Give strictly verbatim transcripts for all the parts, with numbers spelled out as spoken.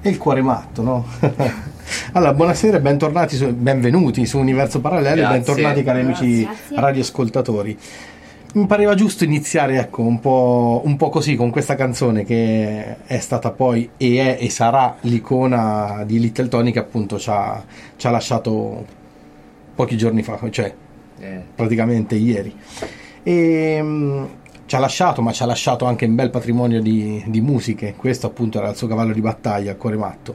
e il cuore matto, no? Allora, buonasera e bentornati su, benvenuti su Universo Parallelo. Grazie. E bentornati cari amici radioascoltatori. Mi pareva giusto iniziare, ecco, un po', un po' così, con questa canzone che è stata poi e è e sarà l'icona di Little Tony, che appunto ci ha, ci ha lasciato pochi giorni fa, cioè eh. praticamente ieri. E mh, ci ha lasciato, ma ci ha lasciato anche un bel patrimonio di, di musiche. Questo appunto era il suo cavallo di battaglia, il cuore matto.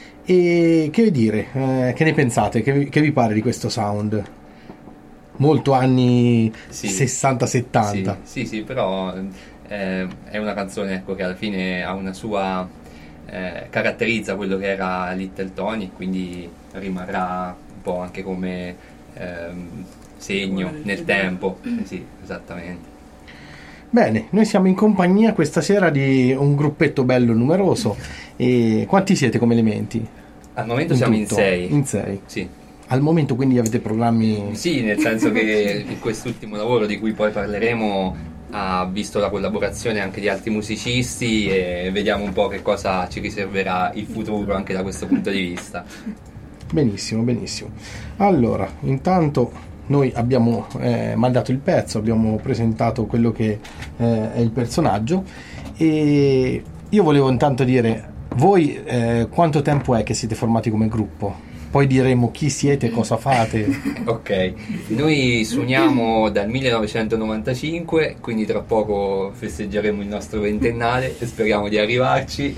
E che dire, eh, che ne pensate? Che vi, che vi pare di questo sound? Molto anni sì. sessanta settanta. Sì, sì, sì, però eh, è una canzone, ecco, che alla fine ha una sua eh, caratterizza quello che era Little Tony, quindi rimarrà un po' anche come ehm, segno nel tempo. Eh, sì, esattamente. Bene, noi siamo in compagnia questa sera di un gruppetto bello numeroso. E quanti siete come elementi? Al momento in siamo tutto? in sei. In sei? Sì. Al momento quindi avete programmi? Sì, nel senso che in quest'ultimo lavoro di cui poi parleremo ha visto la collaborazione anche di altri musicisti e vediamo un po' che cosa ci riserverà il futuro anche da questo punto di vista. Benissimo, benissimo. Allora, intanto noi abbiamo eh, mandato il pezzo, abbiamo presentato quello che eh, è il personaggio e io volevo intanto dire, voi eh, quanto tempo è che siete formati come gruppo? Poi diremo chi siete, cosa fate. Ok, noi suoniamo dal millenovecentonovantacinque, quindi tra poco festeggeremo il nostro ventennale e speriamo di arrivarci.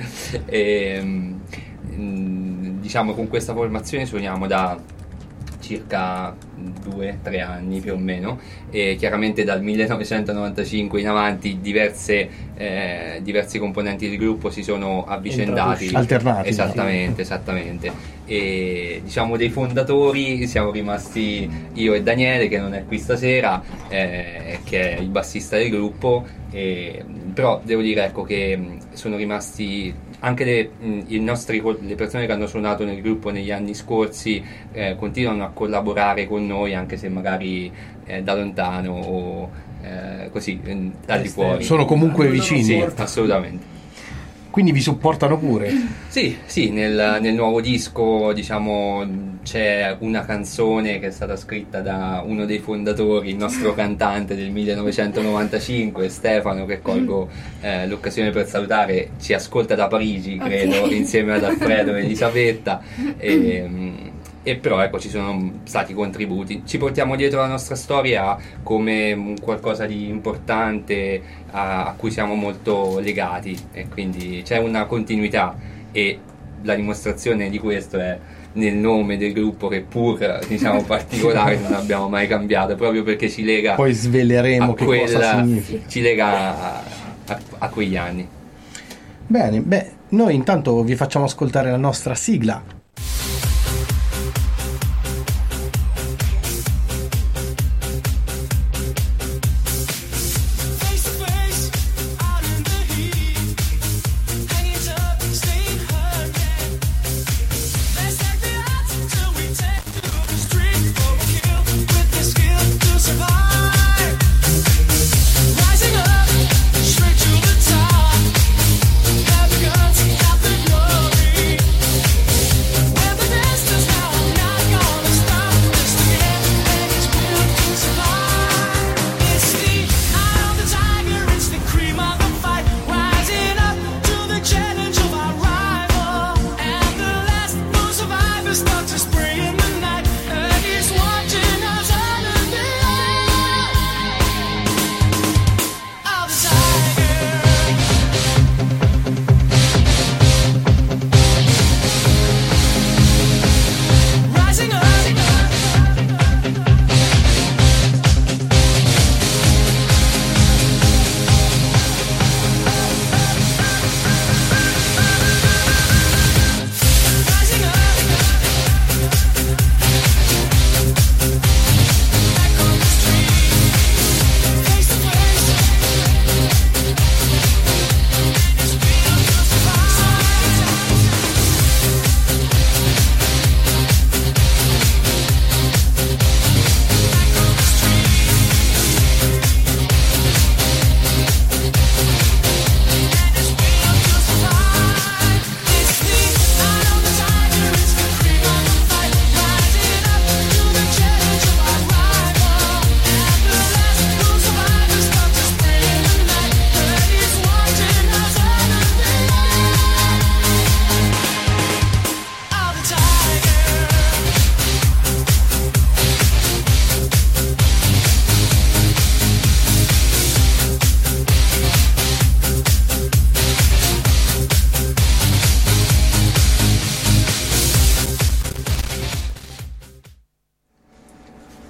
E, diciamo, con questa formazione suoniamo da circa due tre anni più o meno, e chiaramente dal millenovecentonovantacinque in avanti diverse, eh, diversi componenti del gruppo si sono avvicendati, alternati, esattamente, sì. esattamente e diciamo dei fondatori siamo rimasti io e Daniele, che non è qui stasera, eh, che è il bassista del gruppo, e, però devo dire, ecco, che sono rimasti anche le, i nostri, le persone che hanno suonato nel gruppo negli anni scorsi, eh, continuano a collaborare con noi, anche se magari eh, da lontano o eh, così, eh, da di fuori. Sono comunque vicini. Sì, assolutamente. Quindi vi supportano pure? Sì, sì, nel, nel nuovo disco, diciamo, c'è una canzone che è stata scritta da uno dei fondatori, il nostro cantante del millenovecentonovantacinque, Stefano, che colgo eh, l'occasione per salutare, ci ascolta da Parigi, credo, okay. Insieme ad Alfredo e Elisabetta, e, e però ecco, ci sono stati contributi. Ci portiamo dietro la nostra storia come qualcosa di importante a, a cui siamo molto legati, e quindi c'è una continuità, e la dimostrazione di questo è nel nome del gruppo, che pur, diciamo, particolare non abbiamo mai cambiato, proprio perché ci lega, poi sveleremo che quella, cosa significa, ci lega a, a, a quegli anni. Bene, beh, noi intanto vi facciamo ascoltare la nostra sigla.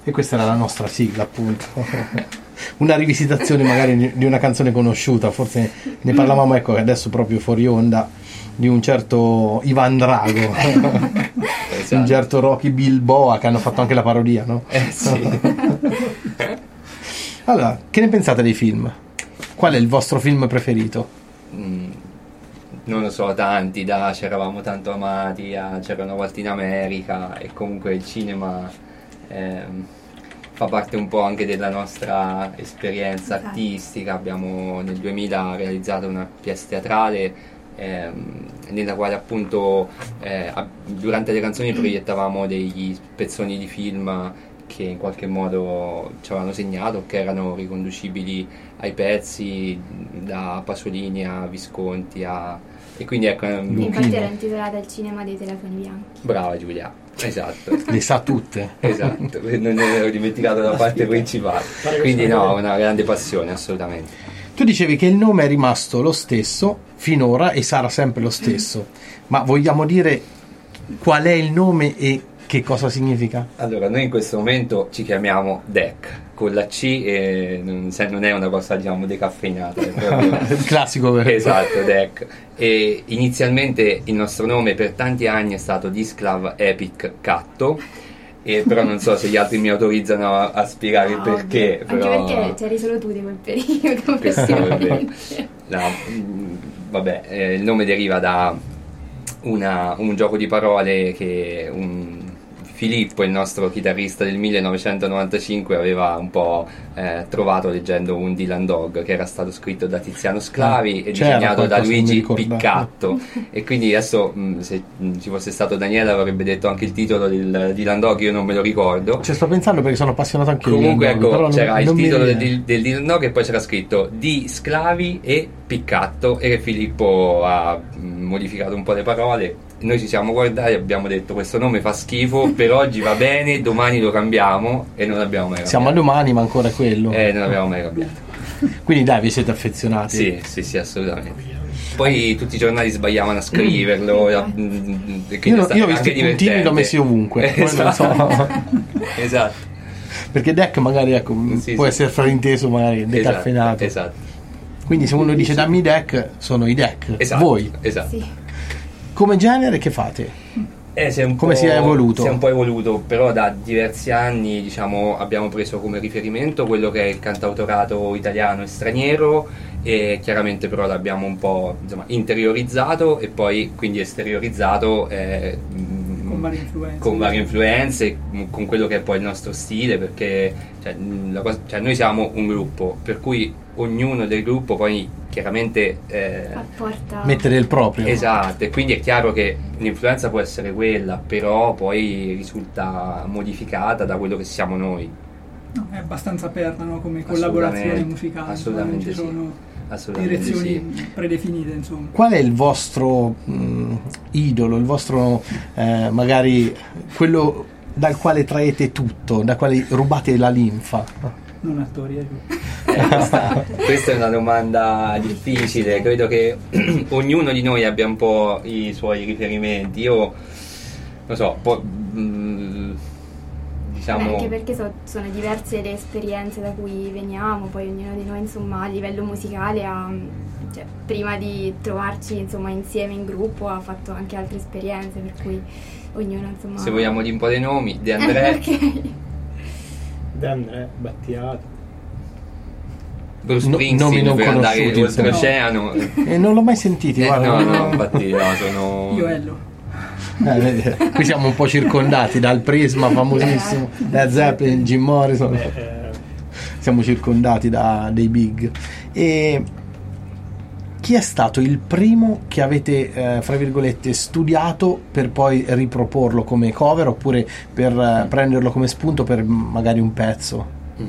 E questa era la nostra sigla, appunto. Una rivisitazione magari di una canzone conosciuta, forse ne parlavamo, ecco, adesso proprio fuori onda, di un certo Ivan Drago, esatto. Un certo Rocky Bilboa, che hanno fatto anche la parodia, no? Eh sì. Allora, che ne pensate dei film? Qual è il vostro film preferito? Mm, non lo so, tanti, da C'eravamo tanto amati a C'era una volta in America, e comunque il cinema ehm, fa parte un po' anche della nostra esperienza artistica. Abbiamo nel duemila realizzato una pièce teatrale ehm, nella quale appunto eh, durante le canzoni proiettavamo degli spezzoni di film che in qualche modo ci avevano segnato, che erano riconducibili ai pezzi, da Pasolini a Visconti a... e quindi ecco, infatti era intitolata Il cinema dei telefoni bianchi. Brava Giulia, esatto. Le sa tutte. Esatto, non ne ero dimenticato la parte principale. Quindi no, una grande passione, assolutamente. Tu dicevi che il nome è rimasto lo stesso finora e sarà sempre lo stesso, ma vogliamo dire qual è il nome e che cosa significa? Allora, noi in questo momento ci chiamiamo D E C con la C, e non, se non è una cosa, diciamo, decaffeinata, è proprio... il classico, vero? Esatto, D E C. E inizialmente il nostro nome per tanti anni è stato Disclav Epic Catto, e però non so se gli altri mi autorizzano a, a spiegare no, il perché. Anche però... perché c'eri solo tu di quel periodo. No, vabbè, eh, il nome deriva da una, un gioco di parole che un Filippo, il nostro chitarrista del millenovecentonovantacinque, aveva un po' eh, trovato leggendo un Dylan Dog che era stato scritto da Tiziano Sclavi e disegnato da Luigi Piccatto, e quindi adesso mh, se mh, ci fosse stato Daniele avrebbe detto anche il titolo del Dylan Dog, io non me lo ricordo. Ci sto pensando perché sono appassionato anche io. Comunque ecco, c'era non, il non titolo del, del Dylan Dog e poi c'era scritto di Sclavi e Piccatto, e Filippo ha mh, modificato un po' le parole. Noi ci siamo guardati e abbiamo detto questo nome fa schifo, per oggi va bene, domani lo cambiamo, e non abbiamo mai cambiato. Siamo a domani, ma ancora quello. Eh, non abbiamo mai cambiato. Quindi dai, vi siete affezionati? Sì, sì, sì, assolutamente. Poi tutti i giornali sbagliavano a scriverlo. Mm. E io, io ho visto i puntini e l'ho messi ovunque. Esatto. Non so. Esatto. Perché D E C magari, ecco, sì, può sì. essere frainteso, magari decaffeinato. Esatto, esatto. Quindi se uno dice dammi D E C, sono i D E C. Esatto, voi. Esatto. Sì. Come genere che fate? Eh, si è un come si è evoluto? Si è un po' evoluto, però da diversi anni, diciamo, abbiamo preso come riferimento quello che è il cantautorato italiano e straniero, e chiaramente però l'abbiamo un po', insomma, interiorizzato e poi quindi esteriorizzato eh, con varie influenze, con varie influenze, con quello che è poi il nostro stile, perché cioè, la cosa, cioè, noi siamo un gruppo, per cui ognuno del gruppo poi chiaramente eh, apporta, mettere il proprio. Esatto, e quindi è chiaro che l'influenza può essere quella, però poi risulta modificata da quello che siamo noi. No, è abbastanza aperta, no? Come collaborazione musicale, assolutamente non ci sono sì. Assolutamente direzioni sì. predefinite, insomma. Qual è il vostro mh, idolo, il vostro eh, magari quello dal quale traete tutto, da quale rubate la linfa? Non attori, eh. Eh, questa, questa è una domanda difficile, credo che ognuno di noi abbia un po' i suoi riferimenti. Io non so, po- mh, diciamo... anche perché so, sono diverse le esperienze da cui veniamo, poi ognuno di noi, insomma, a livello musicale ha, cioè, prima di trovarci, insomma, insieme in gruppo ha fatto anche altre esperienze, per cui ognuno, insomma... Se vogliamo di un po' dei nomi, De André. Okay. De André, Battiato, Bruce No, Springsteen per andare oltreoceano. No. E non l'ho mai sentito, eh, guarda. no, no, infatti no, sono... Ioello. Eh, qui siamo un po' circondati dal Prisma famosissimo, Led Zeppelin, Jim Morrison. Beh, eh. Siamo circondati da dei big. E chi è stato il primo che avete, eh, fra virgolette, studiato per poi riproporlo come cover, oppure per eh, prenderlo come spunto per magari un pezzo? Mm.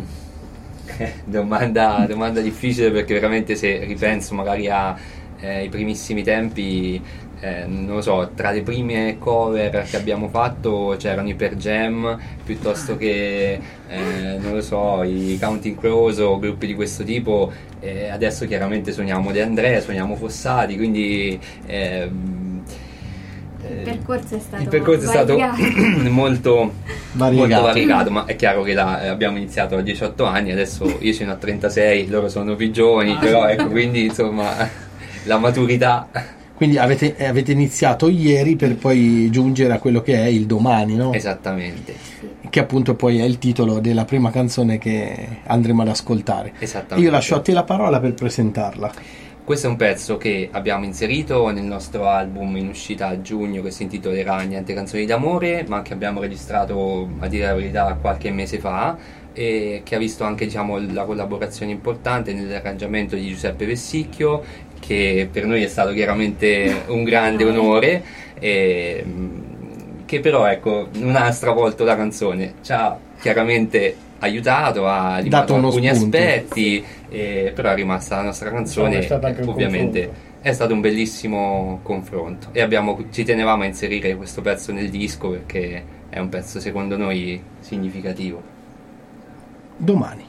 Domanda, domanda difficile, perché veramente se ripenso magari ai eh, primissimi tempi, eh, non lo so, tra le prime cover che abbiamo fatto c'erano i Pearl Jam, piuttosto che eh, non lo so, i Counting Crows o gruppi di questo tipo. Eh, adesso chiaramente suoniamo De André, suoniamo Fossati, quindi eh, il percorso è stato il percorso è stato molto, variegato. molto variegato, ma è chiaro che là, eh, abbiamo iniziato a diciotto anni, adesso io sono a trentasei, loro sono più giovani, però ecco, quindi insomma la maturità. Quindi avete, avete iniziato ieri per poi giungere a quello che è il domani, no? Esattamente. Che appunto poi è il titolo della prima canzone che andremo ad ascoltare. Esattamente. Io lascio a te la parola per presentarla. Questo è un pezzo che abbiamo inserito nel nostro album in uscita a giugno, che si intitolerà Niente canzoni d'amore, ma che abbiamo registrato, a dire la verità, qualche mese fa, e che ha visto anche, diciamo, la collaborazione importante nell'arrangiamento di Giuseppe Vessicchio, che per noi è stato chiaramente un grande onore, e che però, ecco, non ha stravolto la canzone, ci ha chiaramente aiutato, ha limato alcuni spunto. aspetti, eh, però è rimasta la nostra canzone, è stato anche un ovviamente confronto. è stato un bellissimo confronto, e abbiamo, ci tenevamo a inserire questo pezzo nel disco perché è un pezzo secondo noi significativo. Domani.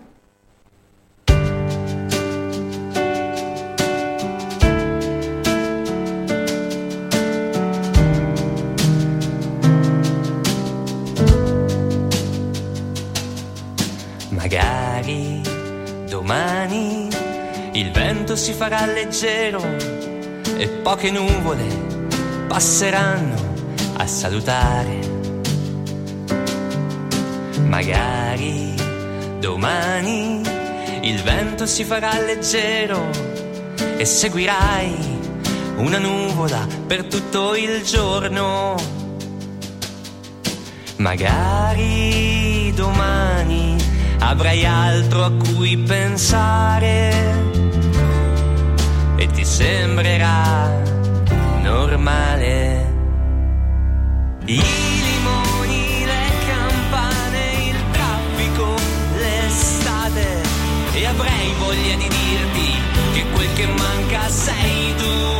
Magari domani il vento si farà leggero e poche nuvole passeranno a salutare. Magari domani il vento si farà leggero e seguirai una nuvola per tutto il giorno. Magari domani avrai altro a cui pensare e ti sembrerà normale. I limoni, le campane, il traffico, l'estate, e avrei voglia di dirti che quel che manca sei tu.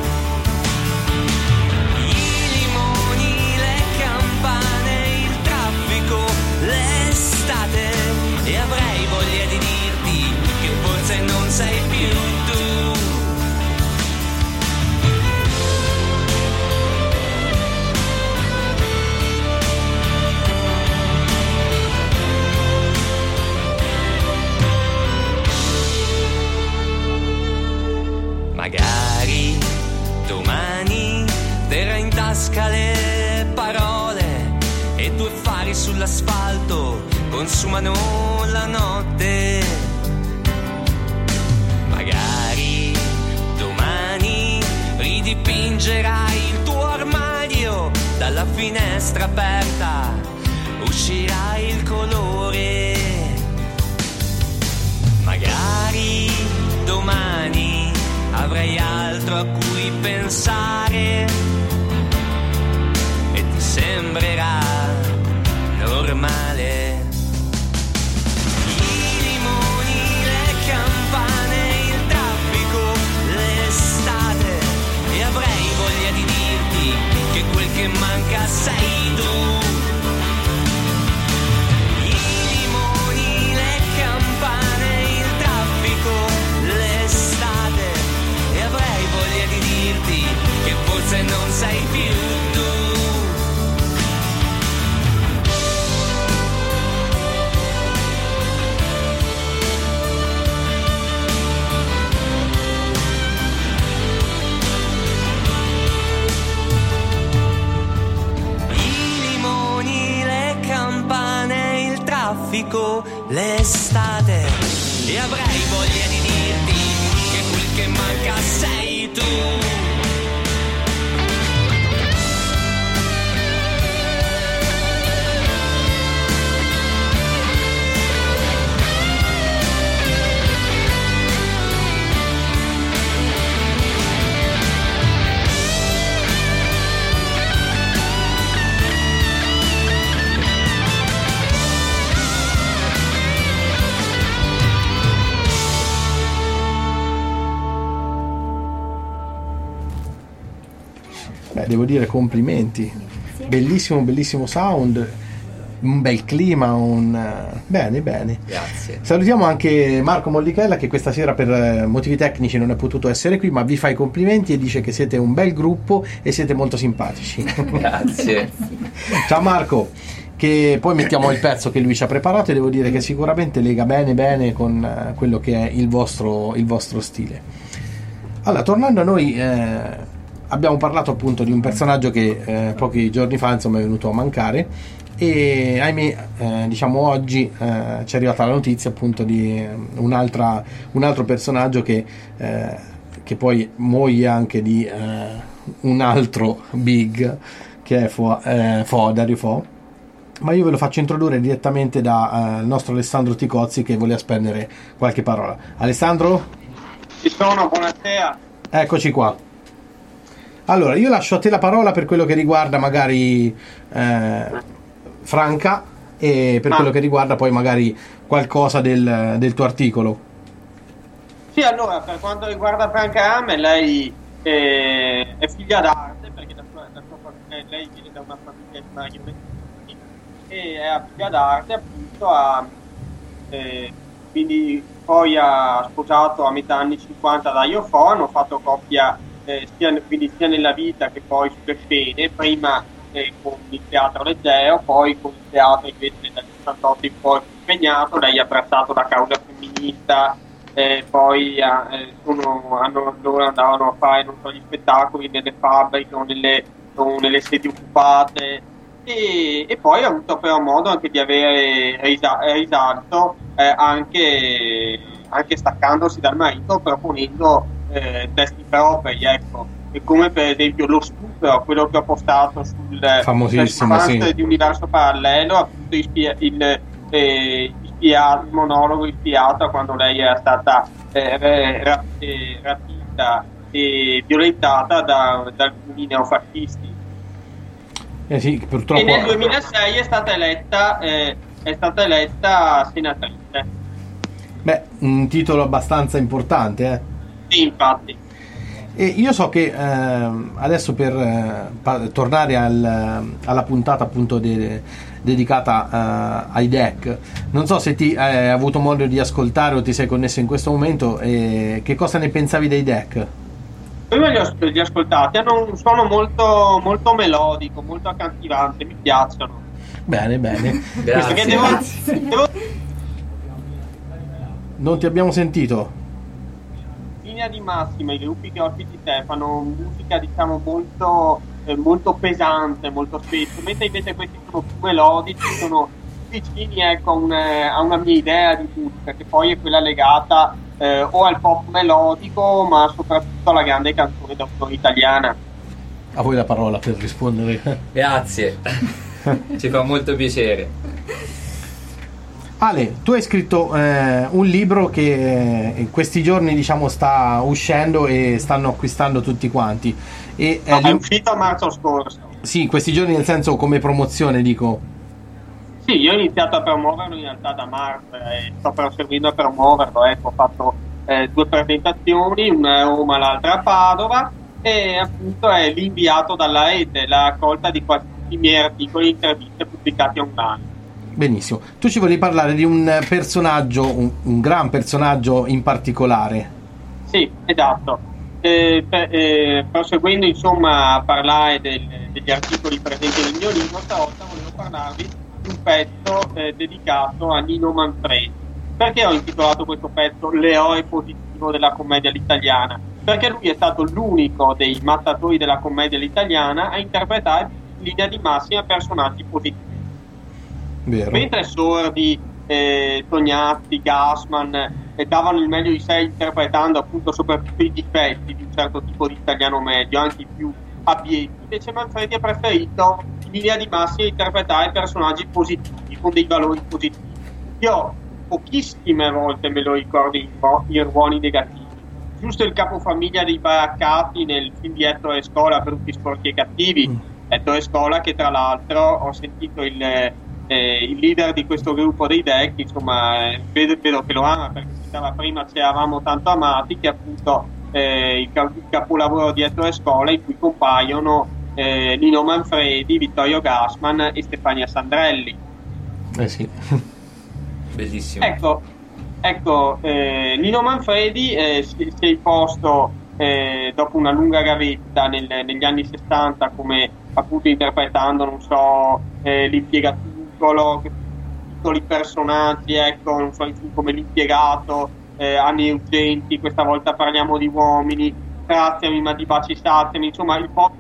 I limoni, le campane, il traffico, l'estate, e avrei voglia di dirti che forse non sei più tu. Magari domani terrai in tasca le parole e due fari sull'asfalto consumano la notte. Magari domani ridipingerai il tuo armadio, dalla finestra aperta uscirà il colore. Magari domani avrai altro a cui pensare e ti sembrerà normale. I limoni, le campane, il traffico, l'estate, e avrei voglia di dirti che quel che manca sei tu. I limoni, le campane, il traffico, l'estate, e avrei voglia di dirti che forse non sei più tu. L'estate, e avrei voglia di dirti che quel che manca sei tu. Beh, devo dire complimenti. Sì. Bellissimo, bellissimo sound. un bel clima, un... bene bene. Grazie. Salutiamo anche Marco Mollichella, che questa sera per motivi tecnici non è potuto essere qui, ma vi fa i complimenti e dice che siete un bel gruppo e siete molto simpatici. Grazie. Ciao Marco, che poi mettiamo il pezzo che lui ci ha preparato e devo dire che sicuramente lega bene bene con quello che è il vostro, il vostro stile. Allora, tornando a noi, eh, abbiamo parlato appunto di un personaggio che eh, pochi giorni fa insomma è venuto a mancare, e ahimè eh, diciamo oggi eh, ci è arrivata la notizia appunto di un'altra, un altro personaggio che, eh, che poi muoie anche di eh, un altro big che è Fo, eh, Fo, Dario Fo, ma io ve lo faccio introdurre direttamente dal eh, nostro Alessandro Ticozzi, che voleva spendere qualche parola. Alessandro? Ci sono, buonasera. Eccoci qua. Allora, io lascio a te la parola per quello che riguarda magari eh, Franca e per Ma... quello che riguarda poi magari qualcosa del, del tuo articolo. Sì, allora, per quanto riguarda Franca Rame, lei eh, è figlia d'arte, perché la sua, la sua famiglia, lei viene da una famiglia di marionettini e è figlia d'arte, appunto, a, eh, quindi poi ha sposato a metà anni cinquanta Dario Fo, hanno fatto coppia eh, sia, quindi sia nella vita che poi sulle scene, prima eh, con il teatro leggero, poi con il teatro invece dal sessantotto in poi impegnato, lei ha abbracciato la causa femminista, eh, poi eh, sono, hanno, loro andavano a fare non so, gli spettacoli nelle fabbriche o nelle, o nelle sedi occupate, e, e poi ha avuto però modo anche di avere risa, risalto eh, anche, anche staccandosi dal marito, proponendo eh, testi propri, ecco, e come per esempio Lo stupro, quello che ho postato sul famosissimo sì. di Universo Parallelo, appunto ispira, il, eh, ispira, il monologo ispirato a quando lei era stata eh, rapita e violentata da, da alcuni neofascisti. Eh sì, purtroppo... E nel duemilasei è stata eletta eh, è stata eletta senatrice. Beh, un titolo abbastanza importante, eh? Sì, infatti. E io so che eh, adesso per eh, pa- tornare al, alla puntata appunto de- dedicata uh, ai D E C, non so se ti hai avuto modo di ascoltare o ti sei connesso in questo momento, e che cosa ne pensavi dei D E C? Prima li ho, li ho ascoltati, hanno un suono molto, molto melodico, molto accattivante, mi piacciono. Bene, bene. Grazie. Perché devo, devo... Non ti abbiamo sentito. In linea di massima i gruppi che ospiti te fanno musica diciamo molto, eh, molto pesante molto spesso, mentre invece questi sono più melodici, sono vicini ecco, a, un, a una mia idea di musica, che poi è quella legata eh, o al pop melodico, ma soprattutto alla grande canzone d'autore italiana. A voi la parola per rispondere. Grazie. Ci fa molto piacere. Ale, tu hai scritto eh, un libro che eh, in questi giorni diciamo sta uscendo e stanno acquistando tutti quanti. E, no, eh, è uscito a marzo scorso. Sì, in questi giorni nel senso come promozione dico. Sì, io ho iniziato a promuoverlo in realtà da marzo e sto proseguendo a promuoverlo, ecco, ho fatto eh, due presentazioni, una a Roma, l'altra a Padova, e appunto è l'inviato dalla rete, la raccolta di quasi tutti i miei articoli e interviste pubblicati online. Benissimo, tu ci volevi parlare di un personaggio, un, un gran personaggio in particolare. Sì, esatto. Eh, per, eh, proseguendo insomma a parlare del, degli articoli presenti nel mio libro, stavolta volevo parlarvi di un pezzo eh, dedicato a Nino Manfredi. Perché ho intitolato questo pezzo L'eroe positivo della commedia all'italiana? Perché lui è stato l'unico dei mattatori della commedia all'italiana a interpretare in linea di massima personaggi positivi. Vero. Mentre Sordi, eh, Tognazzi, Gassman eh, davano il meglio di sé interpretando appunto soprattutto i difetti di un certo tipo di italiano medio, anche i più abietti, invece Manfredi ha preferito in linea di massima interpretare personaggi positivi, con dei valori positivi. Io pochissime volte me lo ricordo in, in ruoli negativi. Giusto il capofamiglia dei baraccati nel film di Ettore Scola, Brutti, sporchi e cattivi. Mm. Ettore Scola, che tra l'altro ho sentito il... Eh, il leader di questo gruppo dei D E C, insomma, eh, vedo, vedo che lo ama, perché citava prima Ci eravamo tanto amati, che è appunto eh, il, cap- il capolavoro di Ettore Scola, in cui compaiono eh, Nino Manfredi, Vittorio Gassman e Stefania Sandrelli. Eh sì. Bellissimo. Ecco, ecco eh, Nino Manfredi eh, si, si è imposto eh, dopo una lunga gavetta nel, negli anni sessanta, come appunto interpretando, non so, eh, l'impiegatutolo, piccoli personaggi, ecco, non so, come l'impiegato, eh, Anni Urgenti, questa volta parliamo di uomini, Graziami ma di baci satemi, insomma il po'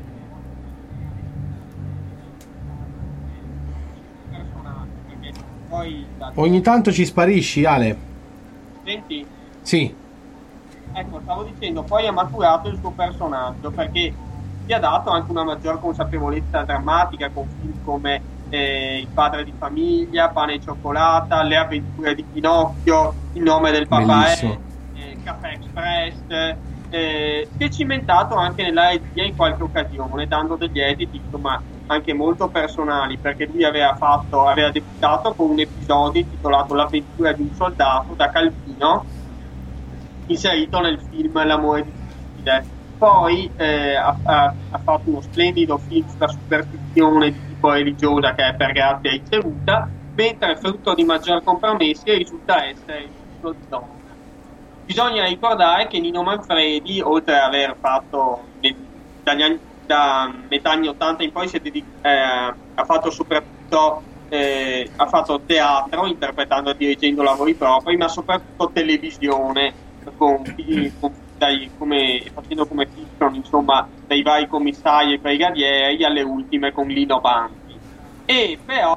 personaggi, perché poi da... Ogni tanto ci sparisci, Ale. Senti? Sì. Ecco, stavo dicendo, poi ha maturato il suo personaggio perché gli ha dato anche una maggior consapevolezza drammatica con film come eh, Il padre di famiglia, Pane e cioccolata, Le avventure di Pinocchio, Il nome del papà è, eh, Caffè Express, eh, si è cimentato anche nella regia in qualche occasione, dando degli editi insomma anche molto personali, perché lui aveva fatto, aveva debuttato con un episodio intitolato L'avventura di un soldato da Calvino, inserito nel film L'amore difficile. Poi eh, ha, ha, ha fatto uno splendido film sulla superstizione di tipo religiosa che è Per grazia ricevuta, mentre frutto di maggior compromessi risulta essere il ciclo di donna. Bisogna ricordare che Nino Manfredi, oltre ad aver fatto dagli anni, da metà anni ottanta in poi si è dedic- eh, ha fatto soprattutto eh, ha fatto teatro interpretando e dirigendo lavori propri, ma soprattutto televisione con, con, dai, come, facendo come fiction insomma dai vari commissari e brigadieri alle ultime con Lino Banfi. E però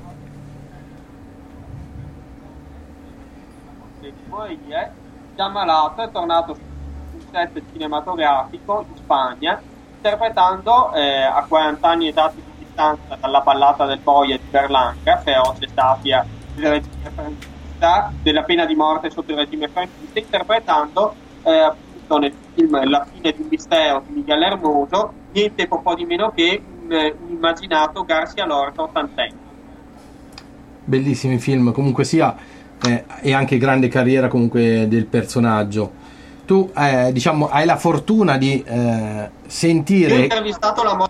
già malato è tornato sul set cinematografico in Spagna interpretando eh, a quaranta anni esatti di distanza dalla ballata del boia di Berlanga, feroce sappia del regime franchista, della pena di morte sotto il regime franchista, interpretando eh, appunto nel film La fine di un mistero di Miguel Hermoso niente po' di meno che un, un immaginato Garcia Lorca ottantenne. Bellissimi film, comunque sia, eh, e anche grande carriera comunque del personaggio. Tu eh, diciamo hai la fortuna di eh, sentire. Io ho intervistato la moglie.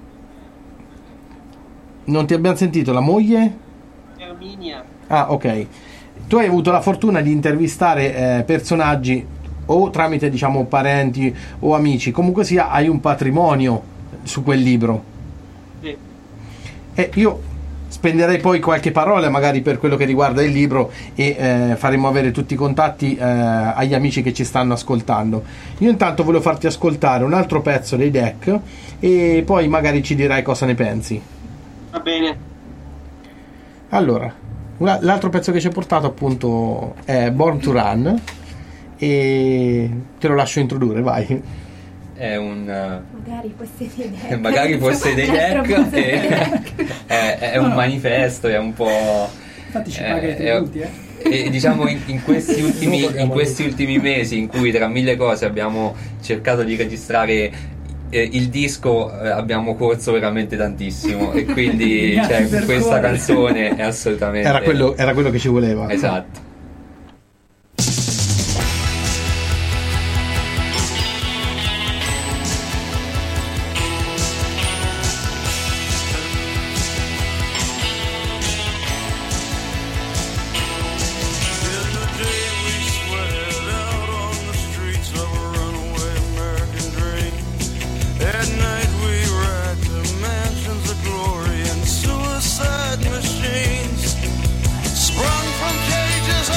Non ti abbiamo sentito la moglie? Erminia. Ah, ok. Tu hai avuto la fortuna di intervistare eh, personaggi o tramite diciamo parenti o amici, comunque sia hai un patrimonio su quel libro. Sì. E io spenderei poi qualche parola magari per quello che riguarda il libro e eh, faremo avere tutti i contatti eh, agli amici che ci stanno ascoltando. Io intanto volevo farti ascoltare un altro pezzo dei Deck e poi magari ci dirai cosa ne pensi. Va bene. Allora, l'altro pezzo che ci hai portato appunto è Born to Run e te lo lascio introdurre, vai. È un magari fosse dei Deck, magari fosse dei Deck, e, è, è un manifesto, è un po'. Infatti ci paga i tributi, eh. E diciamo in, in, questi ultimi, in questi ultimi mesi in cui tra mille cose abbiamo cercato di registrare eh, il disco, eh, abbiamo corso veramente tantissimo e quindi cioè, questa canzone è assolutamente era quello, era quello che ci voleva. Esatto. Sprung from cages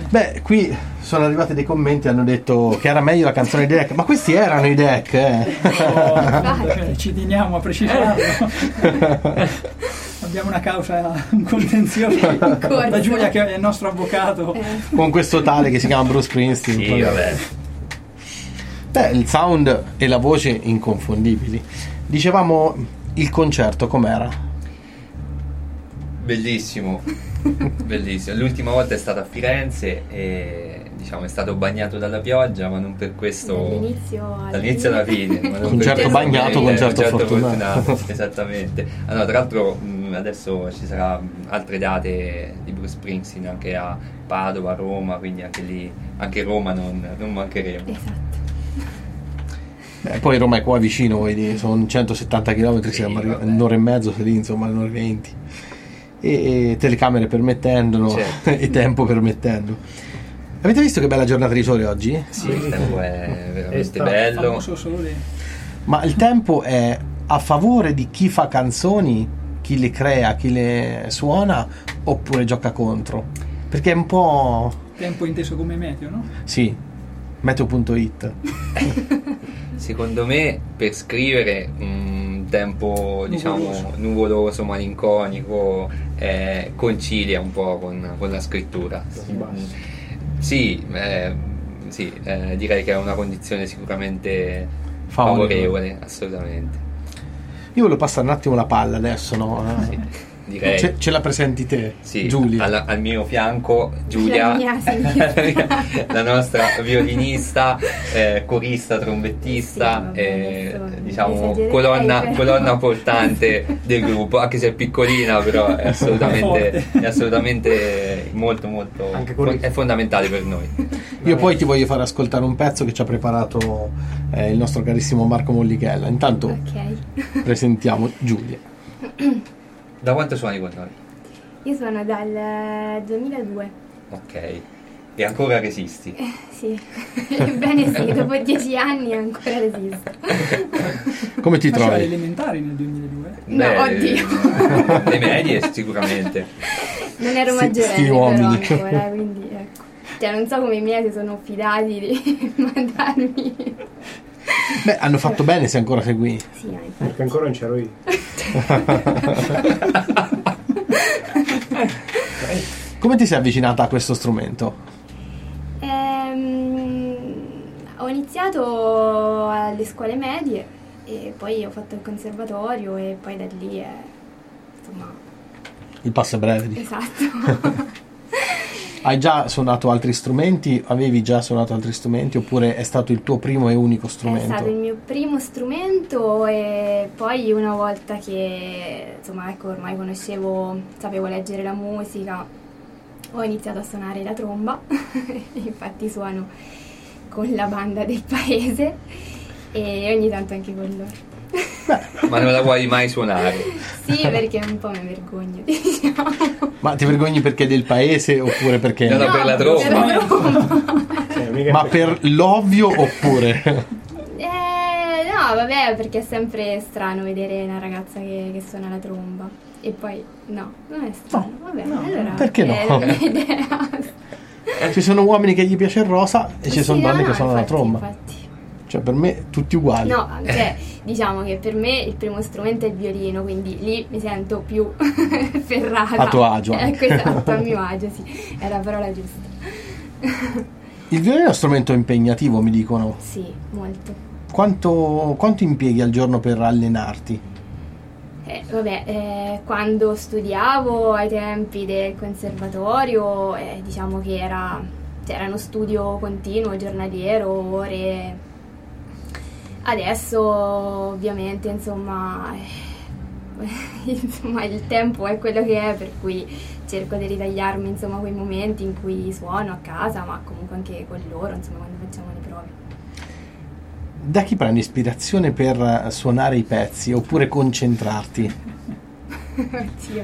Beh, qui sono arrivati dei commenti, hanno detto che era meglio la canzone dei Deck, ma questi erano i Deck, eh. Oh, ci teniamo a precisarlo. Abbiamo una causa, un contenzioso da Giulia che è il nostro avvocato. Eh. Con questo tale che si chiama Bruce Springsteen. Sì, vabbè. Beh, il sound e la voce inconfondibili. Dicevamo, il concerto com'era? Bellissimo, bellissimo. L'ultima volta è stata a Firenze e diciamo è stato bagnato dalla pioggia, ma non per questo Dall'inizio alla dall'inizio alla fine. Ma non Concerto per bagnato, eh, concerto fortunato. Esattamente. Allora, tra l'altro mh, adesso ci saranno altre date di Bruce Springsteen anche a Padova, Roma, quindi anche lì, anche Roma non, non mancheremo. Esatto. Beh, poi Roma è qua vicino, vedi, sono centosettanta chilometri, Sì, siamo arrivati vabbè. un'ora e mezzo, lì, insomma, un'ora e venti. E, e telecamere permettendo, Certo. e tempo permettendo. Avete visto che bella giornata di sole oggi? Sì, il tempo è veramente sta- bello. Famoso sole. Ma il tempo è a favore di chi fa canzoni, chi le crea, chi le suona, oppure gioca contro? Perché è un po'... Tempo inteso come meteo, no? Sì, meteo punto it. Secondo me per scrivere un tempo diciamo Nuvoloso. nuvoloso, malinconico, eh, concilia un po' con, con la scrittura. Sì, eh, sì eh, direi che è una condizione sicuramente Favorevole. favorevole, assolutamente. Io volevo passare un attimo la palla adesso, no? Sì, direi. Ce, ce la presenti te, Sì, Giulia. alla- al mio fianco Giulia, La mia sinistra. la nostra violinista, eh, corista, trombettista, Sì, vabbè, eh, adesso diciamo esagererei, colonna, però. colonna portante del gruppo, anche se è piccolina, però è assolutamente, Forte. è assolutamente molto molto Anche corista. è fondamentale per noi. Io poi ti voglio fare ascoltare un pezzo che ci ha preparato eh, il nostro carissimo Marco Mollichella. Intanto Ok. presentiamo Giulia. Da quanto suoni con noi? Io sono dal duemiladue. Ok. E ancora resisti? Eh, sì, ebbene sì, dopo dieci anni ancora resisto. Come ti Faceva le trovi? elementari nel duemiladue. No, oddio. Le medie sicuramente. Non ero Sti- maggiorenne sti però uomini. ancora, quindi ecco. Cioè non so come i miei si sono fidati di mandarmi. Beh, hanno fatto bene se ancora segui. Sì, no, infatti. Perché ancora non c'ero io. Come ti sei avvicinata a questo strumento? Ehm, ho iniziato alle scuole medie e poi ho fatto il conservatorio e poi da lì è insomma Il passo è breve. dici. esatto. Hai già suonato altri strumenti? Avevi già suonato altri strumenti? Oppure è stato il tuo primo e unico È stato il strumento? mio primo strumento e poi una volta che insomma ecco ormai conoscevo, sapevo leggere la musica, ho iniziato a suonare la tromba. Infatti suono con la banda del paese e ogni tanto anche con loro. Ma non la vuoi mai suonare? Sì, perché un po' mi vergogno, diciamo. Ma ti vergogni perché è del paese oppure perché... No, no, per la tromba. per la tromba. Cioè, mica Ma per l'ovvio oppure... Eh, no, vabbè, perché è sempre strano vedere una ragazza che, che suona la tromba. E poi, no, non è strano. Vabbè, allora. perché no? è la mia idea. Ci sono uomini che gli piace il rosa e ci Sì, sono no, donne no, che suonano la infatti, tromba. Infatti. Cioè per me tutti uguali. No, cioè, diciamo che per me il primo strumento è il violino, quindi lì mi sento più ferrata. A tuo agio anche. Ecco, esatto, a mio agio, sì. È la parola giusta. Il violino è uno strumento impegnativo, mi dicono. Sì, molto. Quanto, quanto impieghi al giorno per allenarti? Eh, vabbè, eh, quando studiavo ai tempi del conservatorio, eh, diciamo che era, cioè, era uno studio continuo, giornaliero, ore. Adesso ovviamente insomma, eh, insomma il tempo è quello che è, per cui cerco di ritagliarmi insomma quei momenti in cui suono a casa, ma comunque anche con loro, insomma quando facciamo le prove. Da chi prendi ispirazione per suonare i pezzi oppure concentrarti? Oddio.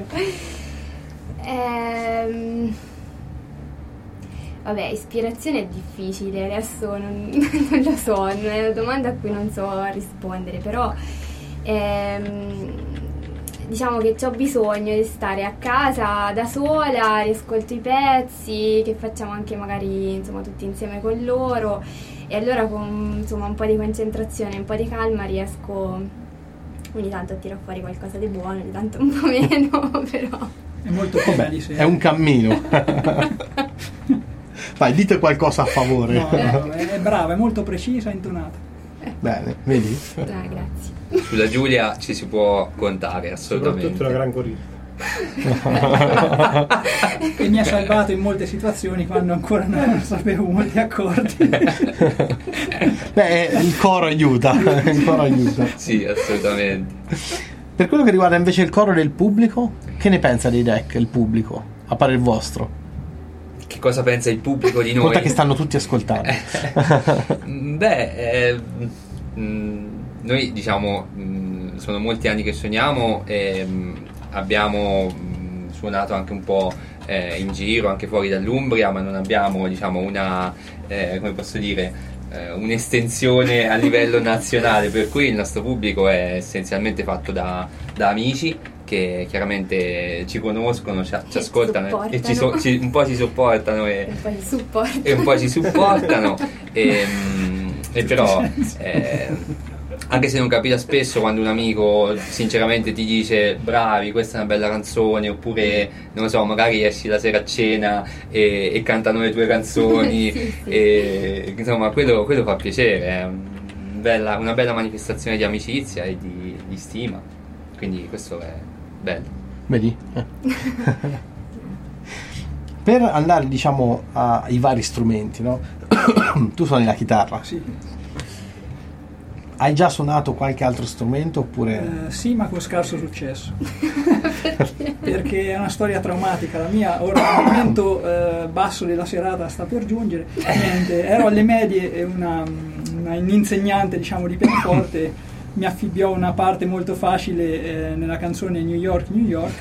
Ehm, vabbè, ispirazione è difficile, adesso non, non lo so, è una domanda a cui non so rispondere, però ehm, diciamo che ho bisogno di stare a casa da sola, riascolto i pezzi che facciamo anche magari insomma tutti insieme con loro, e allora con insomma un po' di concentrazione, un po' di calma riesco ogni tanto a tirare fuori qualcosa di buono, ogni tanto un po' meno, però è molto bello, sì. È un cammino. Vai, dite qualcosa a favore. No, no, è brava, è molto precisa e intonata. Bene, vedi? ah, grazie. Sulla Giulia ci si può contare assolutamente. Soprattutto una gran corista. E mi ha salvato in molte situazioni quando ancora non sapevo molti accordi. Beh, il coro aiuta, il coro aiuta. Sì, assolutamente. Per quello che riguarda invece il coro del pubblico, che ne pensa dei deck, il pubblico, a parer vostro? Che cosa pensa il pubblico di noi? Conta che stanno tutti ascoltando. Beh, eh, mh, noi diciamo mh, sono molti anni che suoniamo e mh, abbiamo mh, suonato anche un po' eh, in giro, anche fuori dall'Umbria, ma non abbiamo diciamo una, eh, come posso dire, eh, un'estensione a livello nazionale, per cui il nostro pubblico è essenzialmente fatto da, da amici che chiaramente ci conoscono, ci, ci ascoltano e ci so, ci, un po' ci supportano e, un po' ci supportano, e un po' ci supportano e, e però eh, anche se non capita spesso, quando un amico sinceramente ti dice bravi, questa è una bella canzone, oppure non lo so, magari esci la sera a cena e, e cantano le tue canzoni sì, sì. E insomma quello, quello fa piacere, è un bella, una bella manifestazione di amicizia e di, di stima, quindi questo è bello. Vedi? Eh. Per andare diciamo ai vari strumenti, no? Tu suoni la chitarra. Sì. Hai già suonato qualche altro strumento oppure? Eh, sì, ma con scarso successo. Perché è una storia traumatica la mia. Ora il momento eh, basso della serata sta per giungere. Niente, ero alle medie e una, una insegnante diciamo di pianoforte mi affibbiò una parte molto facile eh, nella canzone New York, New York.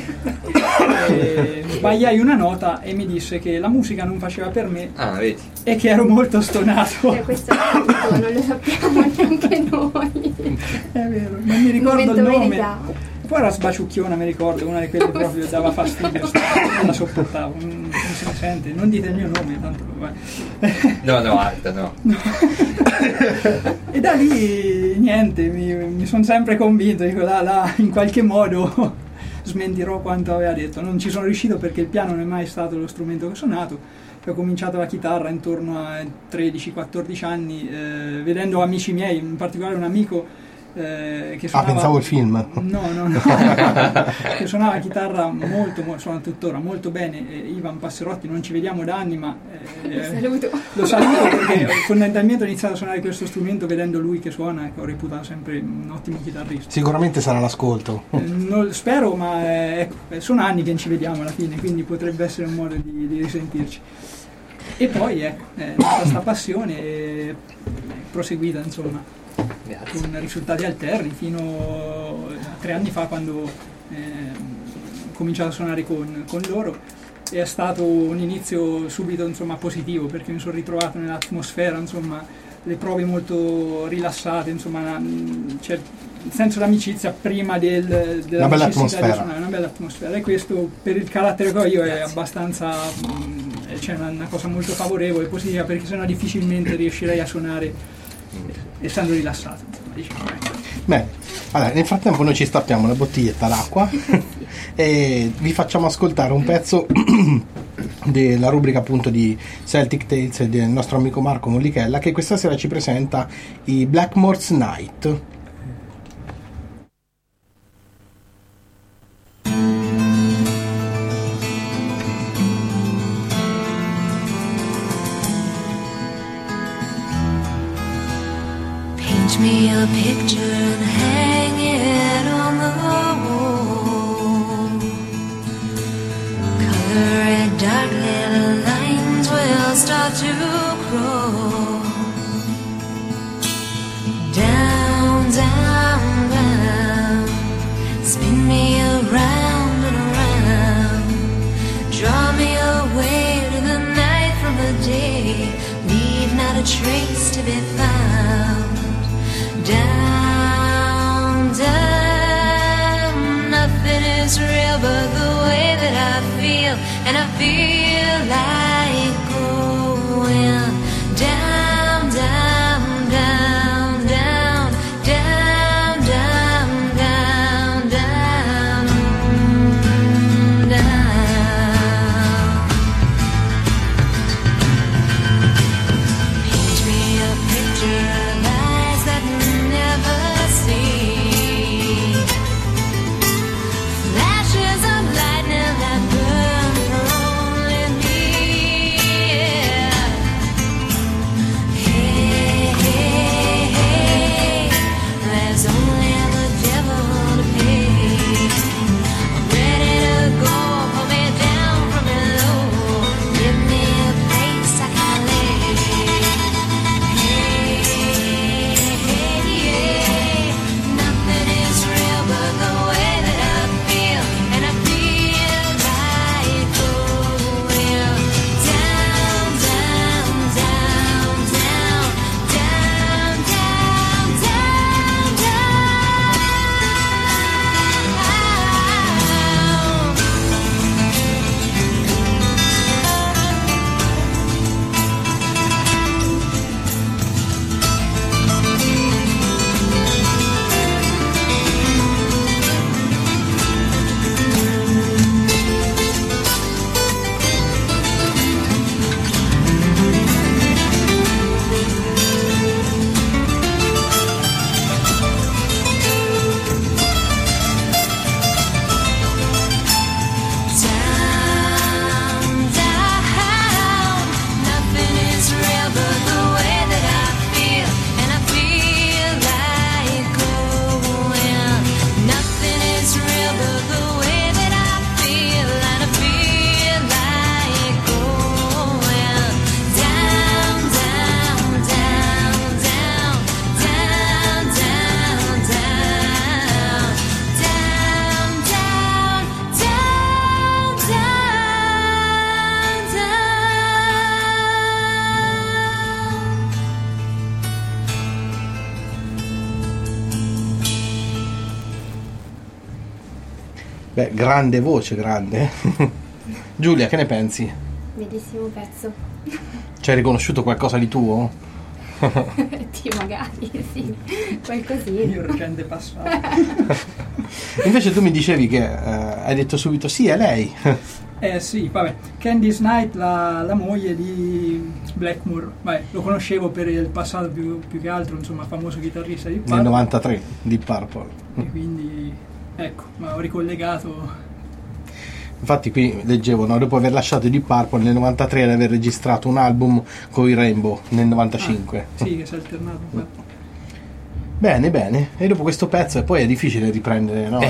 E sbagliai una nota e mi disse che la musica non faceva per me. Ah, vedi. E che ero molto stonato. Eh, questo tutto, non lo sappiamo neanche noi. È vero, non mi ricordo il nome. Verità. Poi era sbaciucchiona, mi ricordo, una di quelle che proprio dava fastidio, non la sopportavo, non, non si sente, non dite il mio nome, tanto vai. No, no, alta, no. no. E da lì niente, mi, mi sono sempre convinto, dico là, là, in qualche modo smentirò quanto aveva detto. Non ci sono riuscito perché il piano non è mai stato lo strumento che ho suonato. Ho cominciato la chitarra intorno a tredici quattordici anni, eh, vedendo amici miei, in particolare un amico Eh, che suonava, ah, pensavo il film. No, no, no. Che suonava chitarra molto, molto, suona tuttora molto bene, eh, Ivan Passerotti, non ci vediamo da anni, ma eh, lo saluto. Lo saluto perché fondamentalmente ho iniziato a suonare questo strumento vedendo lui che suona e che ho reputato sempre un ottimo chitarrista. Sicuramente sarà l'ascolto. Eh, non, spero, ma eh, ecco, sono anni che non ci vediamo alla fine, quindi potrebbe essere un modo di, di risentirci. E poi ecco, è questa passione è proseguita insomma. Grazie. Con risultati alterni fino a tre anni fa, quando eh, ho cominciato a suonare con, con loro, e è stato un inizio subito insomma positivo, perché mi sono ritrovato nell'atmosfera, insomma le prove molto rilassate, insomma c'è il senso d'amicizia prima del, della una bella necessità atmosfera. di suonare, una bella atmosfera, e questo per il carattere che ho io è abbastanza c'è cioè una, una cosa molto favorevole, positiva, perché sennò difficilmente riuscirei a suonare essendo rilassato, diciamo. Beh, allora, nel frattempo noi ci stappiamo una bottiglietta d'acqua e vi facciamo ascoltare un pezzo della rubrica appunto di Celtic Tales del nostro amico Marco Mollichella, che questa sera ci presenta i Blackmore's Night. Me a picture and hang it on the wall. Color it darkly, the lines will start to crawl. Down, down, down. Spin me around and around. Draw me away to the night from the day. Leave not a trace to be found. Down, down, and I feel like going down, down, down, down, down, down, down, down, down. Paint me a picture of eyes that never see, flashes of lightning that burn for only me. Yeah. Hey, hey, hey, there's only the devil to pay. I'm ready to go, pull me down from below, give me a place I can lay. Hey, hey, yeah, nothing is real but the way that I feel, and I feel like going down, down, down, down, down, down, down, down, down. Nothing is real but the way that I feel, and I feel like going. Nothing is real but the way that I feel, and I feel like going down, down, down, down, down, down, down, down, down, down, down, Beh, grande voce, grande. Giulia, che ne pensi? Bellissimo pezzo. Ci hai riconosciuto qualcosa di tuo? Ti magari, sì, qualcosina. Io recente passato. Invece tu mi dicevi che eh, hai detto subito sì, è lei. Eh sì, vabbè, Candice Night, la, la moglie di Blackmore, vabbè, lo conoscevo per il passato più, più che altro, insomma, famoso chitarrista di Nel Purple, novantatré di Purple. e quindi, ecco, ma ho ricollegato. Infatti qui leggevo, no, dopo aver lasciato di Purple nel novantatré ad aver registrato un album con i Rainbow nel novantacinque. Ah, sì, che si è alternato, infatti. Bene, bene. E dopo questo pezzo, e poi è difficile riprendere, no?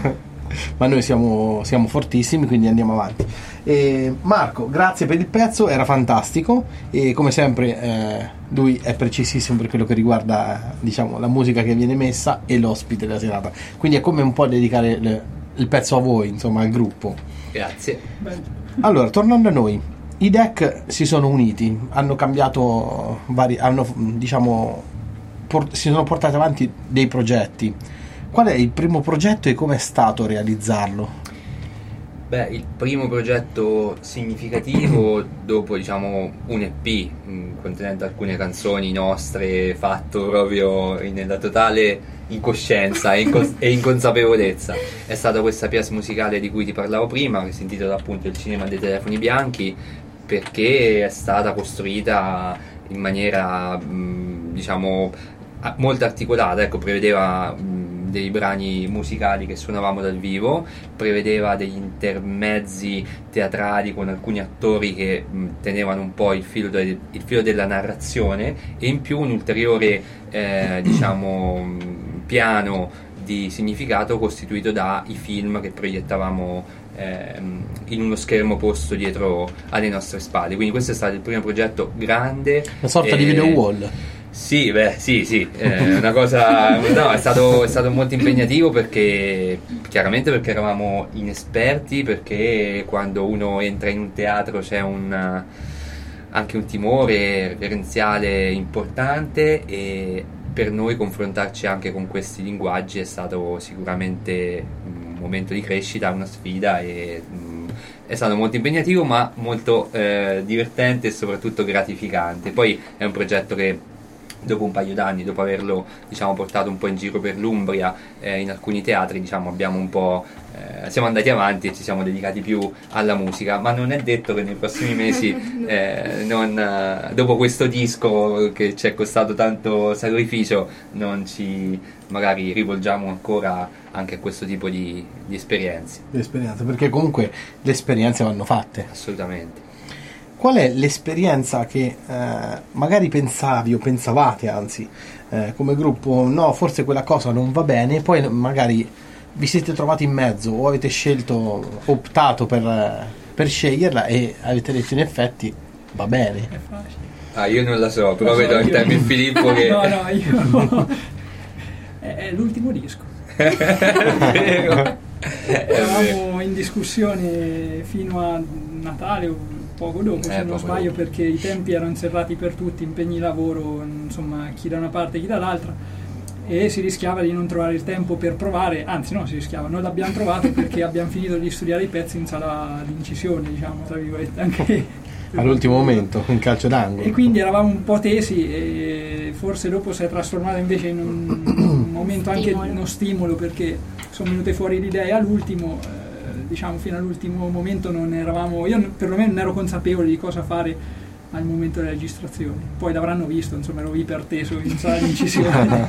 Ma noi siamo, siamo fortissimi, quindi andiamo avanti. E Marco, grazie per il pezzo, era fantastico e come sempre eh, lui è precisissimo per quello che riguarda, diciamo, la musica che viene messa e l'ospite della serata. Quindi è come un po' dedicare le, il pezzo a voi, insomma, al gruppo. Grazie. Bello. Allora, tornando a noi, i D E C si sono uniti, hanno cambiato vari, hanno, diciamo, por- si sono portati avanti dei progetti. Qual è il primo progetto e come è stato realizzarlo? Beh, il primo progetto significativo dopo, diciamo, un E P mh, contenente alcune canzoni nostre, fatto proprio nella totale incoscienza e, incons- e inconsapevolezza, è stata questa pièce musicale di cui ti parlavo prima, che si intitola appunto Il cinema dei telefoni bianchi, perché è stata costruita in maniera mh, diciamo a- molto articolata, ecco, prevedeva mh, dei brani musicali che suonavamo dal vivo, prevedeva degli intermezzi teatrali con alcuni attori che mh, tenevano un po' il filo, de- il filo della narrazione, e in più un ulteriore eh, diciamo mh, piano di significato costituito dai film che proiettavamo ehm, in uno schermo posto dietro alle nostre spalle. Quindi questo è stato il primo progetto grande, Una sorta e- di video wall. Sì, beh, sì, sì, è una cosa, no, è stato, è stato molto impegnativo, perché chiaramente perché eravamo inesperti, perché quando uno entra in un teatro c'è un, anche un timore reverenziale importante, e per noi confrontarci anche con questi linguaggi è stato sicuramente un momento di crescita, una sfida, e è stato molto impegnativo ma molto eh, divertente e soprattutto gratificante. Poi è un progetto che dopo un paio d'anni, dopo averlo diciamo portato un po' in giro per l'Umbria, eh, in alcuni teatri, diciamo abbiamo un po' eh, siamo andati avanti e ci siamo dedicati più alla musica, ma non è detto che nei prossimi mesi eh, non, eh, dopo questo disco che ci è costato tanto sacrificio, non ci magari rivolgiamo ancora anche a questo tipo di, di esperienze. Le esperienze, perché comunque le esperienze vanno fatte. Assolutamente. Qual è l'esperienza che eh, magari pensavi o pensavate anzi eh, come gruppo, no, forse quella cosa non va bene, e poi magari vi siete trovati in mezzo o avete scelto, optato per, per sceglierla e avete detto in effetti va bene? È facile. Ah, io non la so, però Lo so, vedo il io- tema in Filippo che... No, no, io... è, è l'ultimo disco. È vero. Eravamo in discussione fino a Natale o poco dopo, Eh, se non poco sbaglio, dopo. perché i tempi erano serrati per tutti, impegni lavoro, insomma, chi da una parte chi dall'altra, e si rischiava di non trovare il tempo per provare, anzi no, si rischiava, noi l'abbiamo trovato perché abbiamo finito di studiare i pezzi in sala di incisione, diciamo, tra virgolette, anche All'ultimo momento, un calcio d'angolo. e quindi eravamo un po' tesi e forse dopo si è trasformato invece in un, un momento anche Stimolo. uno stimolo, perché sono venute fuori le idee all'ultimo, eh, diciamo fino all'ultimo momento non eravamo, io n- perlomeno non ero consapevole di cosa fare al momento delle registrazioni, poi l'avranno visto, insomma ero iperteso in sala di incisione.